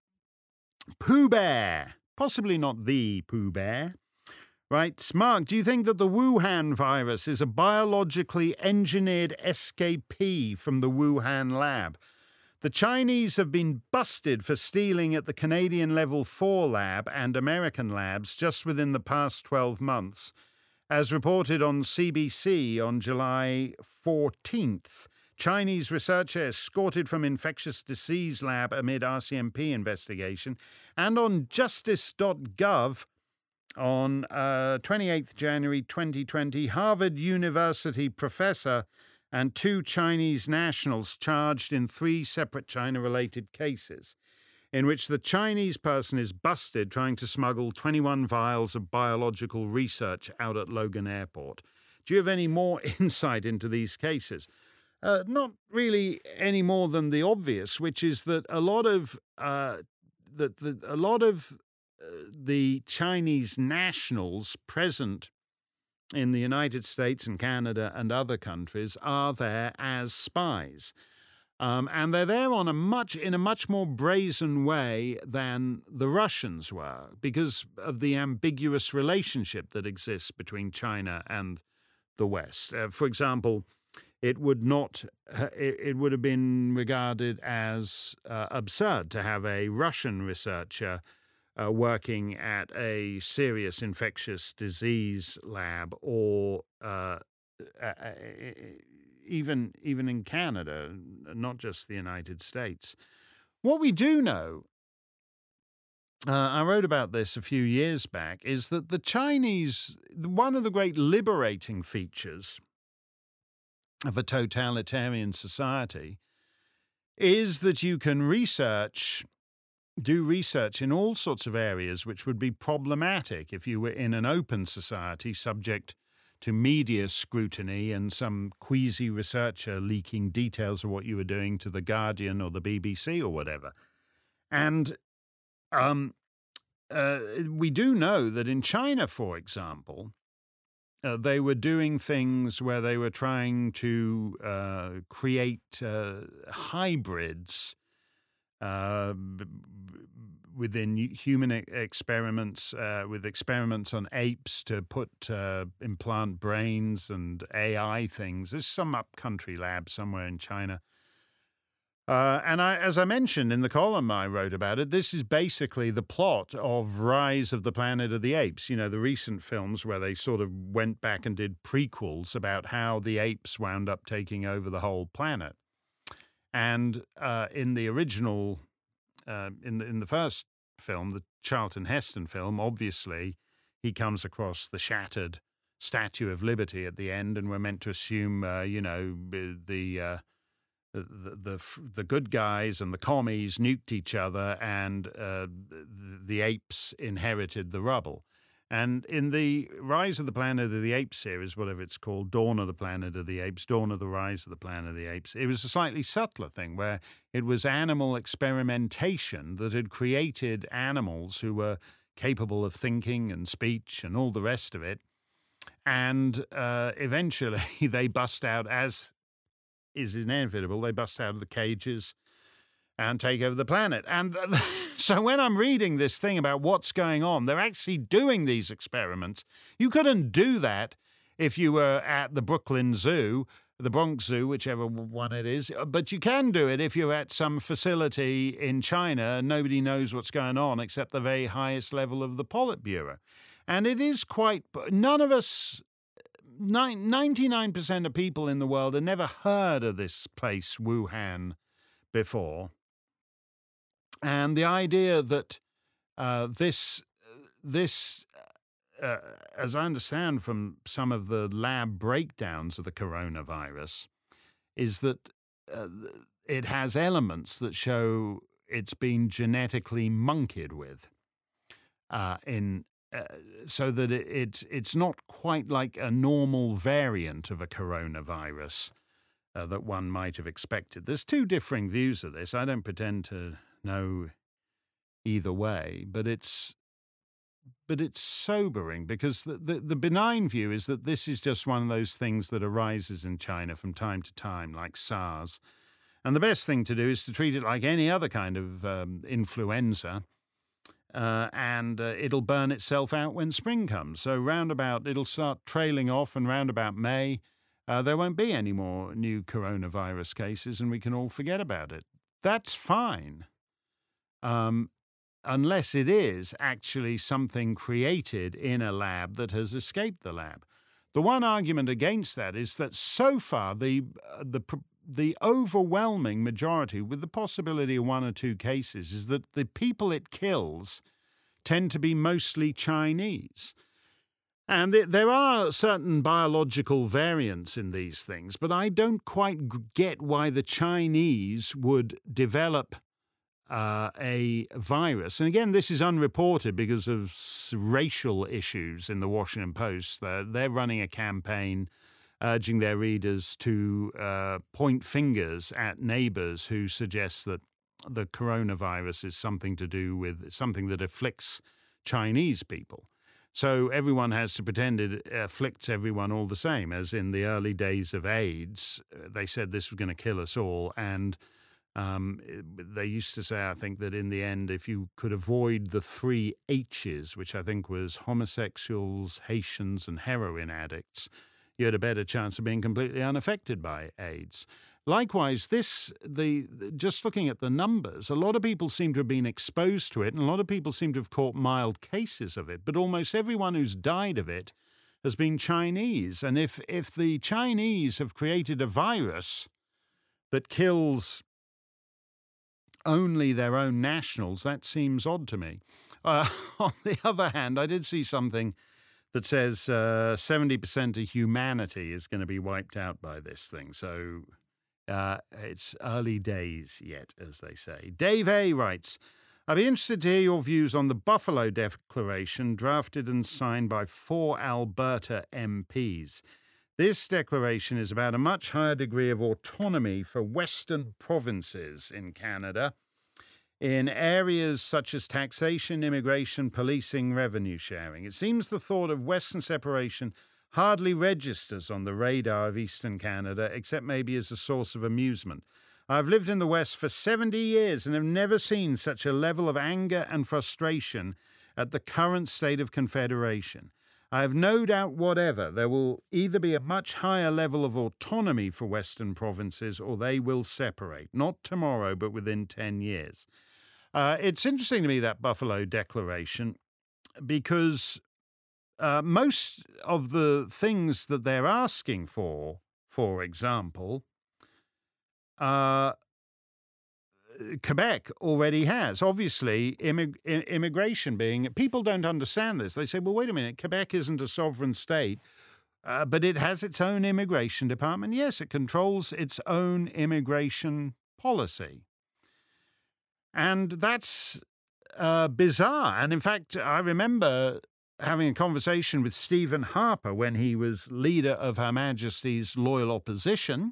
Pooh Bear, possibly not the Pooh Bear, writes, Mark, do you think that the Wuhan virus is a biologically engineered escapee from the Wuhan lab? The Chinese have been busted for stealing at the Canadian Level four lab and American labs just within the past twelve months. As reported on C B C on July fourteenth, Chinese researcher escorted from infectious disease lab amid R C M P investigation, and on justice dot gov on uh, twenty-eighth of January twenty twenty, Harvard University professor and two Chinese nationals charged in three separate China-related cases, in which the Chinese person is busted trying to smuggle twenty-one vials of biological research out at Logan Airport. Do you have any more insight into these cases? Uh, not really any more than the obvious, which is that a lot of uh, that the, a lot of uh, the Chinese nationals present in the United States and Canada and other countries are there as spies. Um, and they're there on a much in a much more brazen way than the Russians were, because of the ambiguous relationship that exists between China and the West. Uh, for example, it would not uh, it, it would have been regarded as uh, absurd to have a Russian researcher uh, working at a serious infectious disease lab, or uh, uh, even even in Canada, not just the United States. What we do know, uh, I wrote about this a few years back, is that the Chinese, one of the great liberating features of a totalitarian society is that you can research, do research in all sorts of areas which would be problematic if you were in an open society subject to media scrutiny and some queasy researcher leaking details of what you were doing to The Guardian or the B B C or whatever. And um, uh, we do know that in China, for example, uh, they were doing things where they were trying to uh, create uh, hybrids uh, b- b- within hu- human e- experiments, uh, with experiments on apes to put uh, implant brains and A I things. There's some upcountry lab somewhere in China. Uh, and I, as I mentioned in the column I wrote about it, this is basically the plot of Rise of the Planet of the Apes. You know, the recent films where they sort of went back and did prequels about how the apes wound up taking over the whole planet. And uh, in the original, uh, in the in the first film, the Charlton Heston film, obviously he comes across the shattered Statue of Liberty at the end, and we're meant to assume, uh, you know, the uh, the, the the the good guys and the commies nuked each other, and uh, the, the apes inherited the rubble. And in the Rise of the Planet of the Apes series, whatever it's called, Dawn of the Planet of the Apes, Dawn of the Rise of the Planet of the Apes, it was a slightly subtler thing where it was animal experimentation that had created animals who were capable of thinking and speech and all the rest of it. And uh, eventually they bust out, as is inevitable, they bust out of the cages and take over the planet. And so when I'm reading this thing about what's going on, they're actually doing these experiments. You couldn't do that if you were at the Brooklyn Zoo, the Bronx Zoo, whichever one it is, but you can do it if you're at some facility in China and nobody knows what's going on except the very highest level of the Politburo. And it is quite, none of us, ninety-nine percent of people in the world have never heard of this place, Wuhan, before. And the idea that uh, this, this, uh, as I understand from some of the lab breakdowns of the coronavirus, is that uh, it has elements that show it's been genetically monkeyed with, uh, in uh, so that it, it it's not quite like a normal variant of a coronavirus uh, that one might have expected. There's two differing views of this. I don't pretend to know either way, but it's but it's sobering because the, the, the benign view is that this is just one of those things that arises in China from time to time, like SARS. And the best thing to do is to treat it like any other kind of um, influenza, uh, and uh, it'll burn itself out when spring comes. So roundabout, it'll start trailing off, and roundabout May, uh, there won't be any more new coronavirus cases, and we can all forget about it. That's fine. Um, unless it is actually something created in a lab that has escaped the lab. The one argument against that is that so far the uh, the the overwhelming majority, with the possibility of one or two cases, is that the people it kills tend to be mostly Chinese. And there are certain biological variants in these things, but I don't quite get why the Chinese would develop Uh, a virus. And again, this is unreported because of racial issues in the Washington Post. They're, they're running a campaign urging their readers to uh, point fingers at neighbors who suggest that the coronavirus is something to do with something that afflicts Chinese people. So everyone has to pretend it afflicts everyone all the same, as in the early days of AIDS. They said this was going to kill us all, and Um, they used to say, I think, that in the end, if you could avoid the three H's, which I think was homosexuals, Haitians, and heroin addicts, you had a better chance of being completely unaffected by AIDS. Likewise, this, the just looking at the numbers, a lot of people seem to have been exposed to it, and a lot of people seem to have caught mild cases of it, but almost everyone who's died of it has been Chinese. And if, if the Chinese have created a virus that kills only their own nationals, that seems odd to me. Uh, on the other hand, I did see something that says uh, seventy percent of humanity is going to be wiped out by this thing. So uh, it's early days yet, as they say. Dave A. writes, I'd be interested to hear your views on the Buffalo Declaration drafted and signed by four Alberta M Ps. This declaration is about a much higher degree of autonomy for Western provinces in Canada. in areas such as taxation, immigration, policing, revenue sharing. It seems the thought of Western separation hardly registers on the radar of Eastern Canada, except maybe as a source of amusement. I've lived in the West for seventy years and have never seen such a level of anger and frustration at the current state of Confederation. I have no doubt whatever there will either be a much higher level of autonomy for Western provinces or they will separate, not tomorrow, but within ten years. Uh, it's interesting to me, that Buffalo Declaration, because uh, most of the things that they're asking for, for example, uh, Quebec already has. Obviously, immig- immigration being... People don't understand this. They say, well, wait a minute, Quebec isn't a sovereign state, uh, but it has its own immigration department. Yes, it controls its own immigration policy. And that's uh, bizarre. And in fact, I remember having a conversation with Stephen Harper when he was leader of Her Majesty's Loyal Opposition,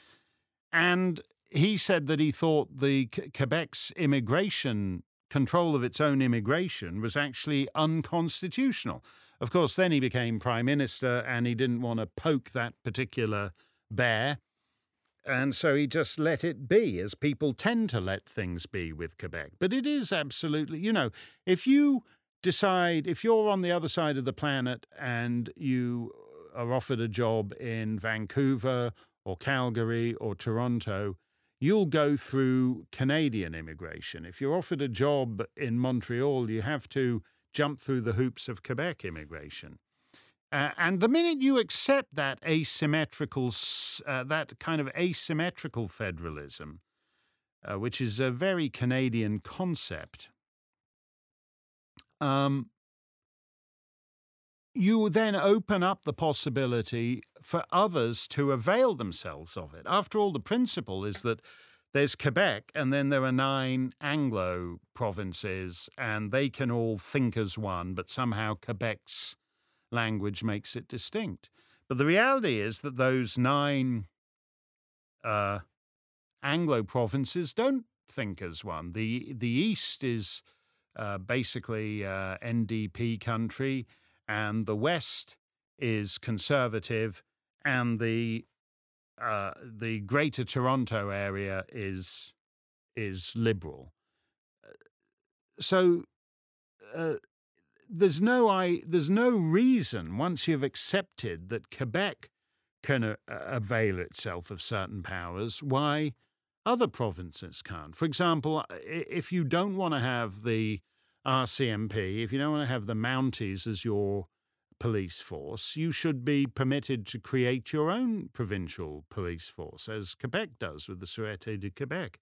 and he said that he thought the Quebec's immigration, control of its own immigration, was actually unconstitutional. Of course, then he became Prime Minister and he didn't want to poke that particular bear. And so he just let it be, as people tend to let things be with Quebec. But it is absolutely, you know, if you decide, if you're on the other side of the planet and you are offered a job in Vancouver or Calgary or Toronto, you'll go through Canadian immigration. If you're offered a job in Montreal, you have to jump through the hoops of Quebec immigration. Uh, and the minute you accept that asymmetrical, uh, that kind of asymmetrical federalism, uh, which is a very Canadian concept, um, you then open up the possibility for others to avail themselves of it. After all, the principle is that there's Quebec and then there are nine Anglo provinces and they can all think as one, but somehow Quebec's language makes it distinct. But the reality is that those nine uh, Anglo provinces don't think as one. The, the East is uh, basically uh, N D P country, and the West is conservative, and the uh, the Greater Toronto area is is liberal. So uh, there's no I there's no reason, once you've accepted that Quebec can uh, avail itself of certain powers, why other provinces can't. For example, if you don't want to have the R C M P, if you don't want to have the Mounties as your police force, you should be permitted to create your own provincial police force, as Quebec does with the Sûreté de Québec.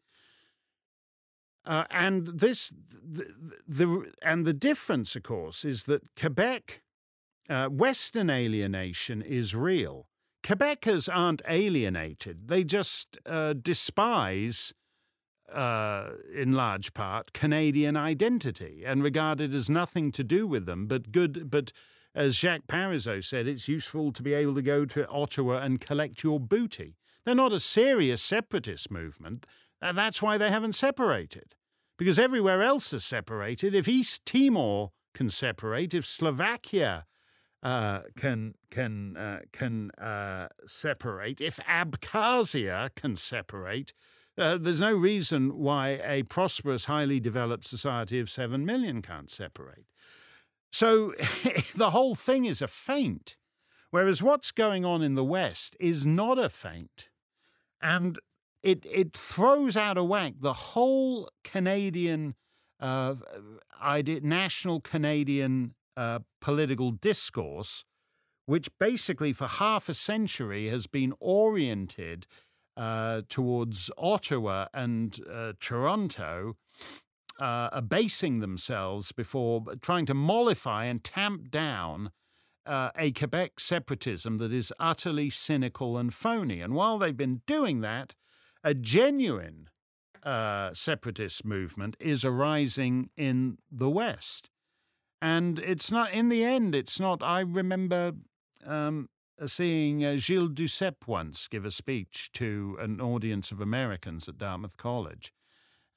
Uh, and this, the, the and the difference, of course, is that Quebec, uh, Western alienation is real. Quebecers aren't alienated; they just uh, despise, uh, in large part, Canadian identity and regard it as nothing to do with them, but good, but. As Jacques Parizeau said, it's useful to be able to go to Ottawa and collect your booty. They're not a serious separatist movement. And that's why they haven't separated. Because everywhere else is separated. If East Timor can separate, if Slovakia uh, can can uh, can uh, separate, if Abkhazia can separate, uh, there's no reason why a prosperous, highly developed society of seven million can't separate. So the whole thing is a feint, whereas what's going on in the West is not a feint. And it it throws out of whack the whole Canadian, uh, idea, national Canadian uh, political discourse, which basically for half a century has been oriented uh, towards Ottawa and uh, Toronto, Uh, abasing themselves before trying to mollify and tamp down uh, a Quebec separatism that is utterly cynical and phony. And while they've been doing that, a genuine uh, separatist movement is arising in the West. And it's not, in the end, it's not, I remember um, seeing uh, Gilles Duceppe once give a speech to an audience of Americans at Dartmouth College.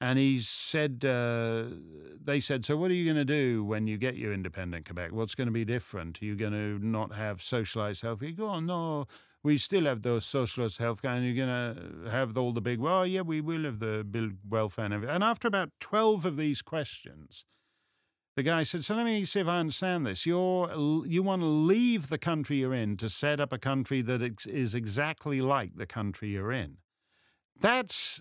And he said, uh, they said, so what are you going to do when you get your independent Quebec? What's going to be different? Are you going to not have socialized health? You go, oh, no, we still have those socialized health care, and you're going to have all the big, well, yeah, we will have the big welfare and everything. And after about twelve of these questions, the guy said, so let me see if I understand this. You're, you want to leave the country you're in to set up a country that ex- is exactly like the country you're in. That's...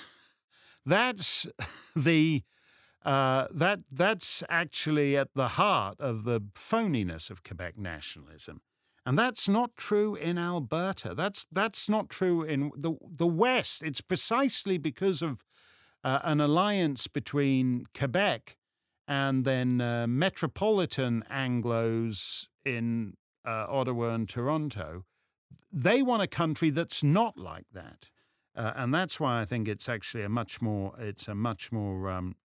That's the uh, that that's actually at the heart of the phoniness of Quebec nationalism, and that's not true in Alberta. That's that's not true in the the West. It's precisely because of uh, an alliance between Quebec and then uh, metropolitan Anglos in uh, Ottawa and Toronto. They want a country that's not like that. Uh, and that's why I think it's actually a much more it's a much more um,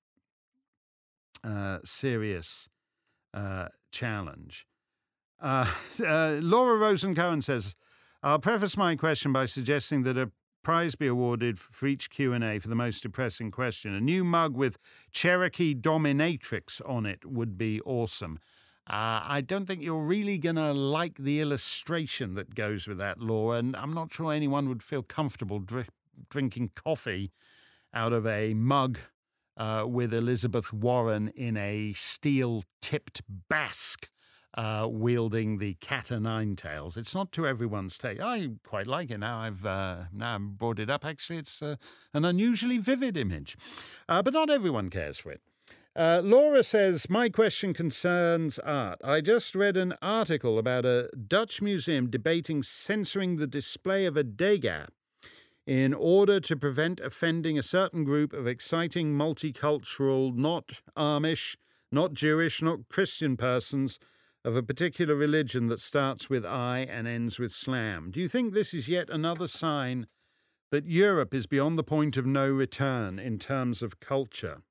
uh, serious uh, challenge. Uh, uh, Laura Rosen-Cohen says, I'll preface my question by suggesting that a prize be awarded for each Q and A for the most depressing question. A new mug with Cherokee Dominatrix on it would be awesome. Uh, I don't think you're really going to like the illustration that goes with that, Laura, and I'm not sure anyone would feel comfortable dri- drinking coffee out of a mug uh, with Elizabeth Warren in a steel-tipped basque uh, wielding the cat o' nine tails. It's not to everyone's taste. I quite like it now. I've uh, now brought it up. Actually, it's uh, an unusually vivid image, uh, but not everyone cares for it. Uh, Laura says, my question concerns art. I just read an article about a Dutch museum debating censoring the display of a Degas in order to prevent offending a certain group of exciting multicultural, not Amish, not Jewish, not Christian persons of a particular religion that starts with I and ends with slam. Do you think this is yet another sign that Europe is beyond the point of no return in terms of culture?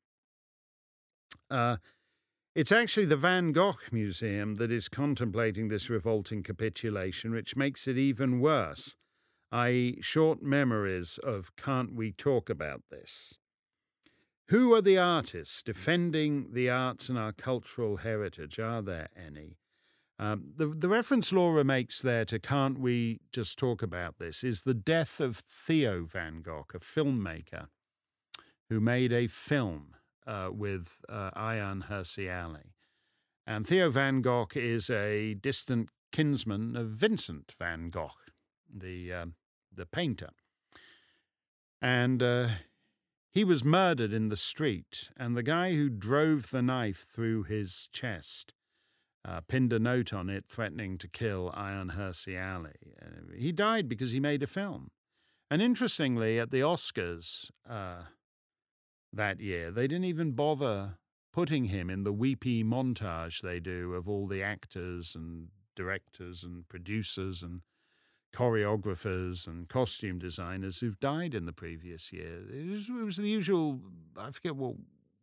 Uh, it's actually the Van Gogh Museum that is contemplating this revolting capitulation, which makes it even worse, that is short memories of can't we talk about this? Who are the artists defending the arts and our cultural heritage? Are there any? Um, the, the reference Laura makes there to can't we just talk about this is the death of Theo Van Gogh, a filmmaker who made a film Uh, with uh, Ayaan Hirsi Ali. And Theo Van Gogh is a distant kinsman of Vincent van Gogh, the, uh, the painter. And uh, he was murdered in the street, and the guy who drove the knife through his chest uh, pinned a note on it threatening to kill Ayaan Hirsi Ali. Uh, he died because he made a film. And interestingly, at the Oscars Uh, that year, they didn't even bother putting him in the weepy montage they do of all the actors and directors and producers and choreographers and costume designers who've died in the previous year. It was, it was the usual, I forget what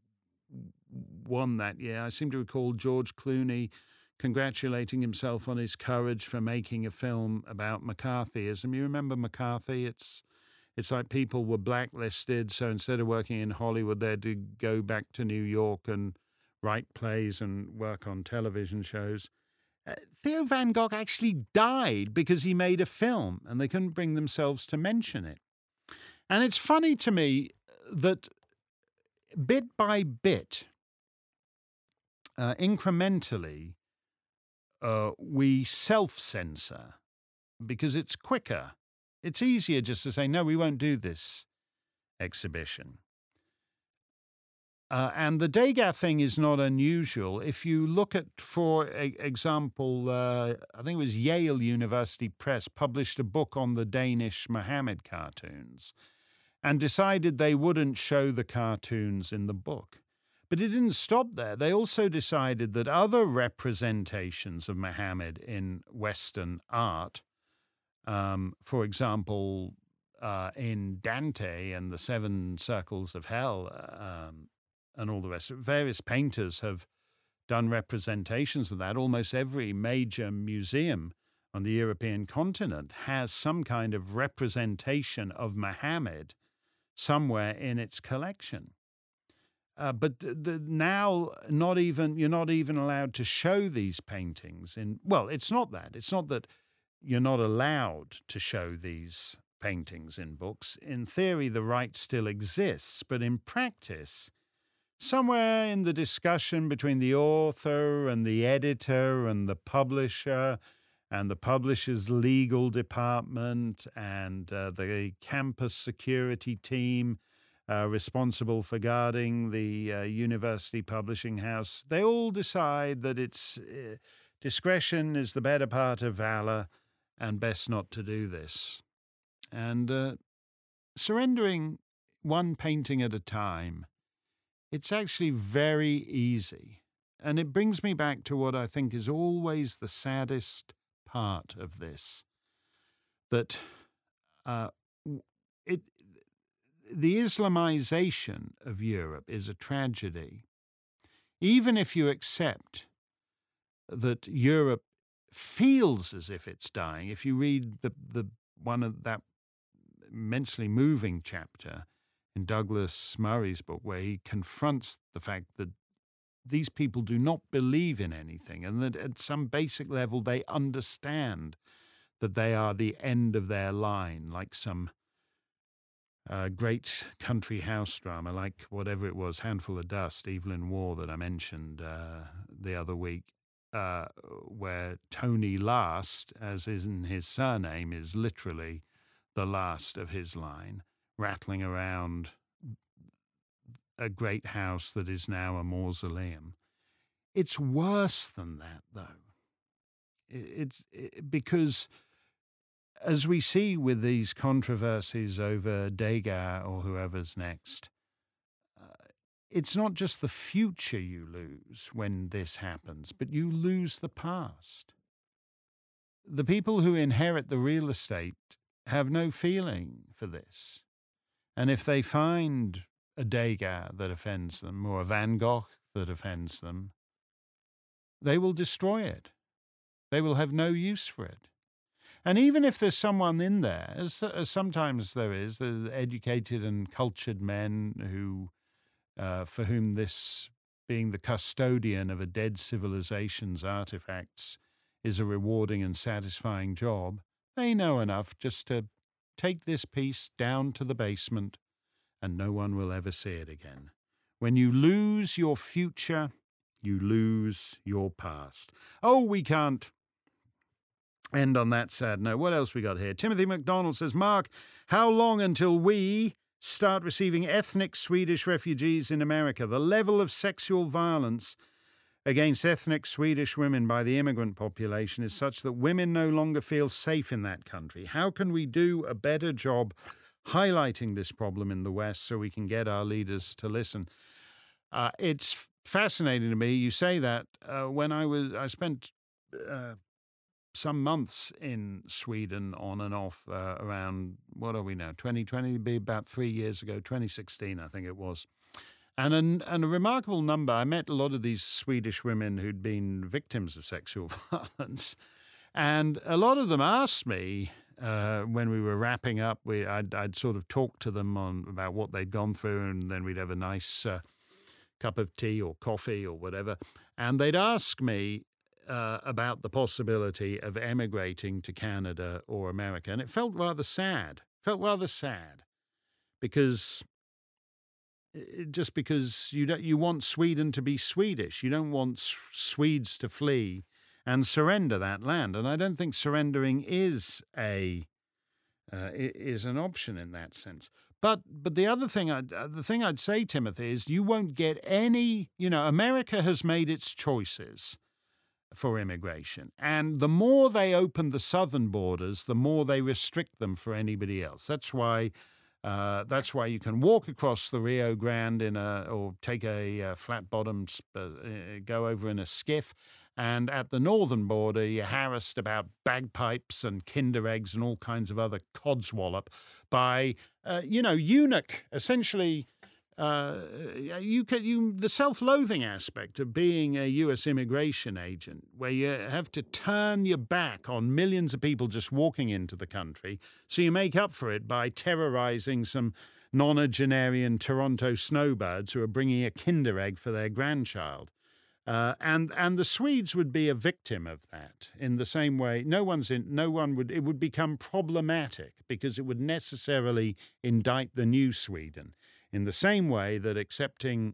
won that year. I seem to recall George Clooney congratulating himself on his courage for making a film about McCarthyism. You remember McCarthy? It's It's like people were blacklisted, so instead of working in Hollywood, they had to go back to New York and write plays and work on television shows. Uh, Theo Van Gogh actually died because he made a film, and they couldn't bring themselves to mention it. And it's funny to me that bit by bit, uh, incrementally, uh, we self-censor because it's quicker. It's easier just to say, no, we won't do this exhibition. Uh, and the Degas thing is not unusual. If you look at, for example, uh, I think it was Yale University Press published a book on the Danish Mohammed cartoons and decided they wouldn't show the cartoons in the book. But it didn't stop there. They also decided that other representations of Mohammed in Western art, Um, for example, uh, in Dante and the Seven Circles of Hell um, and all the rest, various painters have done representations of that. Almost every major museum on the European continent has some kind of representation of Muhammad somewhere in its collection. Uh, but the, the, now, not even you're not even allowed to show these paintings. In well, it's not that. It's not that you're not allowed to show these paintings in books. In theory, the right still exists, but in practice, somewhere in the discussion between the author and the editor and the publisher and the publisher's legal department and uh, the campus security team uh, responsible for guarding the uh, university publishing house, they all decide that it's uh, discretion is the better part of valor and best not to do this. And uh, surrendering one painting at a time, it's actually very easy. And it brings me back to what I think is always the saddest part of this, that uh, it the Islamization of Europe is a tragedy. Even if you accept that Europe feels as if it's dying, if you read the, the one of that immensely moving chapter in Douglas Murray's book, where he confronts the fact that these people do not believe in anything, and that at some basic level they understand that they are the end of their line, like some uh, great country house drama, like whatever it was, Handful of Dust, Evelyn Waugh, that I mentioned uh, the other week, uh, where Tony Last, as is in his surname, is literally the last of his line, rattling around a great house that is now a mausoleum. It's worse than that, though. It's it, because, as we see with these controversies over Degas or whoever's next, uh, it's not just the future you lose when this happens, but you lose the past. The people who inherit the real estate have no feeling for this. And if they find a Degas that offends them or a Van Gogh that offends them, they will destroy it. They will have no use for it. And even if there's someone in there, as, as sometimes there is, the educated and cultured men who, uh, for whom this being the custodian of a dead civilization's artifacts is a rewarding and satisfying job, they know enough just to take this piece down to the basement and no one will ever see it again. When you lose your future, you lose your past. Oh, we can't end on that sad note. What else we got here? Timothy McDonald says, Mark, how long until we start receiving ethnic Swedish refugees in America? The level of sexual violence against ethnic Swedish women by the immigrant population is such that women no longer feel safe in that country. How can we do a better job highlighting this problem in the West so we can get our leaders to listen? Uh, it's fascinating to me. You say that uh, when I was, I spent uh, some months in Sweden on and off uh, around, what are we now, twenty twenty, it'd be about three years ago, twenty sixteen, I think it was. And, an, and a remarkable number, I met a lot of these Swedish women who'd been victims of sexual violence. And a lot of them asked me, uh, when we were wrapping up, we, I'd, I'd sort of talk to them on about what they'd gone through, and then we'd have a nice uh, cup of tea or coffee or whatever. And they'd ask me uh, about the possibility of emigrating to Canada or America. And it felt rather sad, felt rather sad because... just because you don't, you want Sweden to be Swedish. You don't want Swedes to flee and surrender that land. And I don't think surrendering is a uh, is an option in that sense. But but the other thing, I'd, uh, the thing I'd say, Timothy, is you won't get any. You know, America has made its choices for immigration, and the more they open the southern borders, the more they restrict them for anybody else. That's why. Uh, that's why you can walk across the Rio Grande in a, or take a, uh flat-bottomed, uh, go over in a skiff, and at the northern border you're harassed about bagpipes and Kinder eggs and all kinds of other codswallop by, uh, you know, eunuch, essentially. Uh, you can, you the self-loathing aspect of being a U S immigration agent, where you have to turn your back on millions of people just walking into the country, so you make up for it by terrorizing some nonagenarian Toronto snowbirds who are bringing a Kinder Egg for their grandchild. Uh, and and the Swedes would be a victim of that in the same way. No one's in. No one would. It would become problematic because it would necessarily indict the new Sweden in the same way that accepting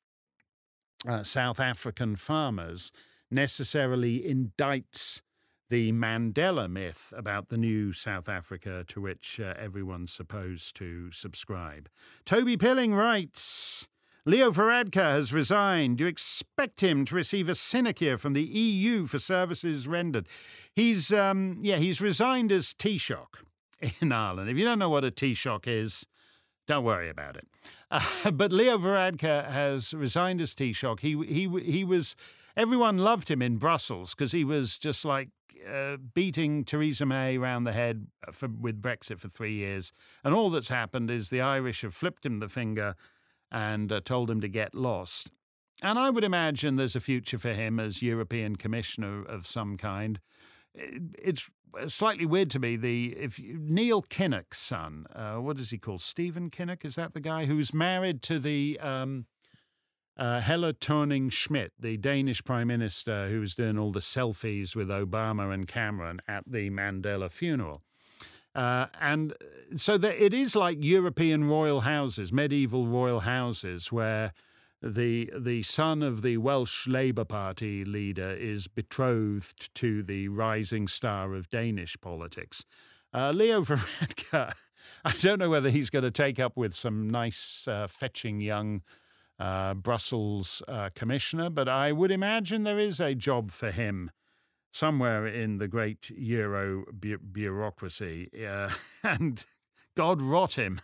uh, South African farmers necessarily indicts the Mandela myth about the new South Africa to which uh, everyone's supposed to subscribe. Toby Pilling writes, Leo Varadkar has resigned. Do you expect him to receive a sinecure from the E U for services rendered? He's, um, yeah, he's resigned as Taoiseach in Ireland. If you don't know what a Taoiseach is, don't worry about it. Uh, but Leo Varadkar has resigned as Taoiseach. He, he, he was, everyone loved him in Brussels because he was just like uh, beating Theresa May round the head for, with Brexit for three years. And all that's happened is the Irish have flipped him the finger and uh, told him to get lost. And I would imagine there's a future for him as European Commissioner of some kind. It's slightly weird to me. The if you, Neil Kinnock's son, uh, what is he called? Stephen Kinnock, is that the guy who's married to the um, uh, Helle Thorning-Schmidt, the Danish Prime Minister who was doing all the selfies with Obama and Cameron at the Mandela funeral. Uh, and so that it is like European royal houses, medieval royal houses, where the the son of the Welsh Labour Party leader is betrothed to the rising star of Danish politics. Uh, Leo Varadkar, I don't know whether he's going to take up with some nice, uh, fetching young uh, Brussels uh, commissioner, but I would imagine there is a job for him somewhere in the great Euro bu- bureaucracy, uh, and God rot him.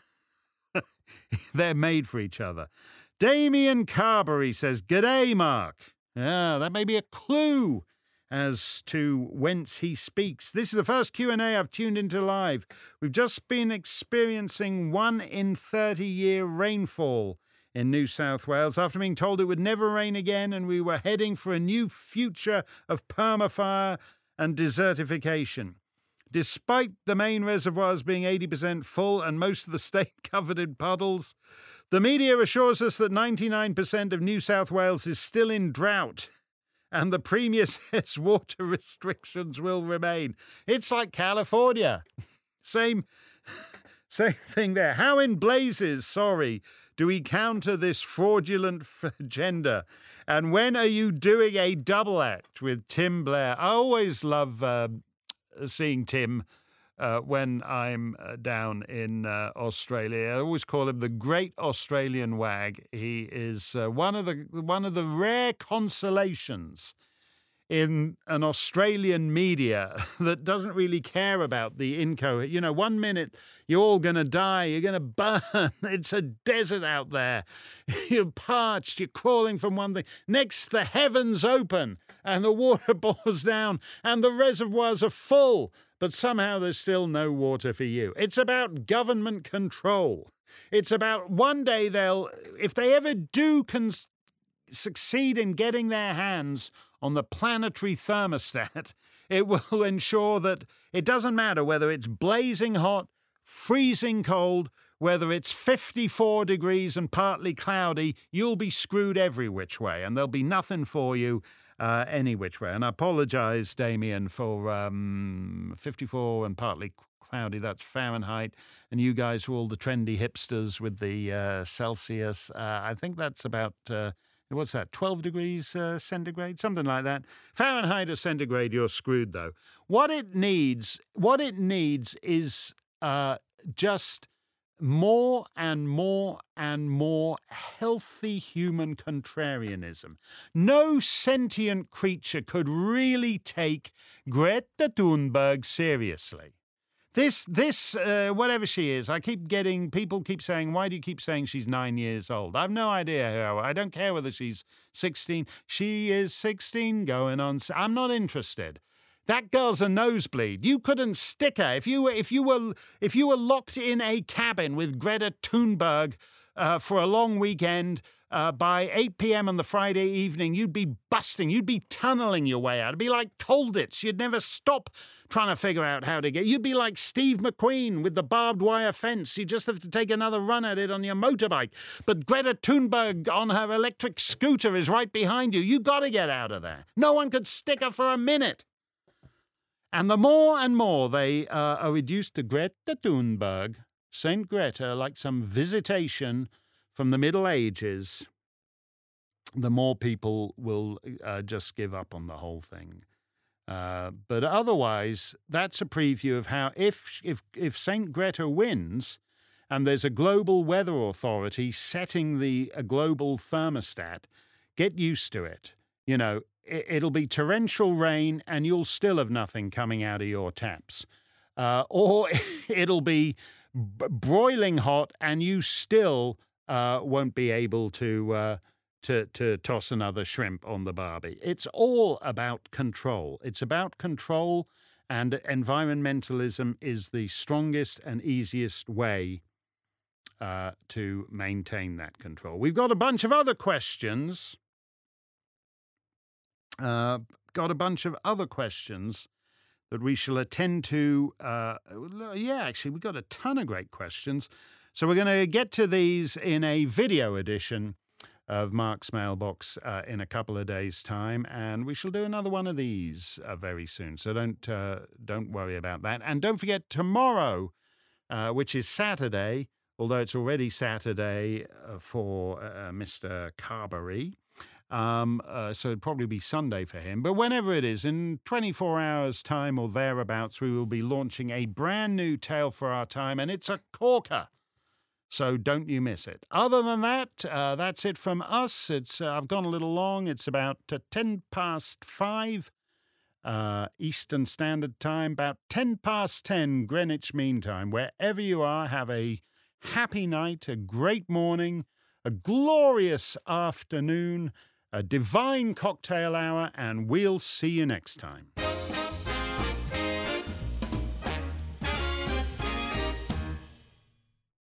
They're made for each other. Damien Carberry says, G'day, Mark. Ah, that may be a clue as to whence he speaks. This is the first Q and A I've tuned into live. We've just been experiencing one in thirty year rainfall in New South Wales after being told it would never rain again and we were heading for a new future of permafire and desertification. Despite the main reservoirs being eighty percent full and most of the state covered in puddles, the media assures us that ninety-nine percent of New South Wales is still in drought and the Premier says water restrictions will remain. It's like California. Same, same thing there. How in blazes, sorry, do we counter this fraudulent agenda? And when are you doing a double act with Tim Blair? I always love uh, seeing Tim uh, when I'm uh, down in uh, Australia. I always call him the Great Australian Wag. He is uh, one of the one of the rare consolations in an Australian media that doesn't really care about the inco. You know, one minute you're all going to die, you're going to burn, it's a desert out there, you're parched, you're crawling from one thing. Next, the heavens open and the water pours down and the reservoirs are full, but somehow there's still no water for you. It's about government control. It's about one day they'll, if they ever do cons- succeed in getting their hands on the planetary thermostat, it will ensure that it doesn't matter whether it's blazing hot, freezing cold, whether it's fifty-four degrees and partly cloudy, you'll be screwed every which way, and there'll be nothing for you uh, any which way. And I apologise, Damien, for um, fifty-four and partly cloudy, that's Fahrenheit, and you guys are all the trendy hipsters with the uh, Celsius. Uh, I think that's about... Uh, What's that, twelve degrees uh, centigrade? Something like that. Fahrenheit or centigrade, you're screwed, though. What it needs, what it needs is uh, just more and more and more healthy human contrarianism. No sentient creature could really take Greta Thunberg seriously. This, this, uh, whatever she is, I keep getting, people keep saying, why do you keep saying she's nine years old? I've no idea how, I don't care whether she's sixteen. She is sixteen going on, I'm not interested. That girl's a nosebleed. You couldn't stick her. If you were, if you were, if you were locked in a cabin with Greta Thunberg uh, for a long weekend, uh, by eight p.m. on the Friday evening, you'd be busting, you'd be tunneling your way out. It'd be like Colditz. You'd never stop trying to figure out how to get. You'd be like Steve McQueen with the barbed wire fence. You just have to take another run at it on your motorbike. But Greta Thunberg on her electric scooter is right behind you. You got to get out of there. No one could stick her for a minute. And the more and more they uh, are reduced to Greta Thunberg, Saint Greta, like some visitation from the Middle Ages, the more people will uh, just give up on the whole thing. Uh, but otherwise, that's a preview of how if if if Saint Greta wins, and there's a global weather authority setting the a global thermostat, get used to it. You know, it, it'll be torrential rain, and you'll still have nothing coming out of your taps, uh, or it'll be b- broiling hot, and you still uh, won't be able to. Uh, To, to toss another shrimp on the barbie. It's all about control. It's about control, and environmentalism is the strongest and easiest way uh, to maintain that control. We've got a bunch of other questions. Uh, got a bunch of other questions that we shall attend to. Uh, yeah, actually, we've got a ton of great questions. So we're going to get to these in a video edition of Mark's Mailbox uh, in a couple of days' time, and we shall do another one of these uh, very soon. So don't uh, don't worry about that. And don't forget tomorrow, uh, which is Saturday, although it's already Saturday uh, for uh, Mister Carberry, um, uh, so it'd probably be Sunday for him. But whenever it is, in twenty-four hours' time or thereabouts, we will be launching a brand new Tale for Our Time, and it's a corker. So don't you miss it. Other than that, uh, that's it from us. It's uh, I've gone a little long. It's about uh, ten past five uh, Eastern Standard Time, about ten past ten Greenwich Mean Time. Wherever you are, have a happy night, a great morning, a glorious afternoon, a divine cocktail hour, and we'll see you next time.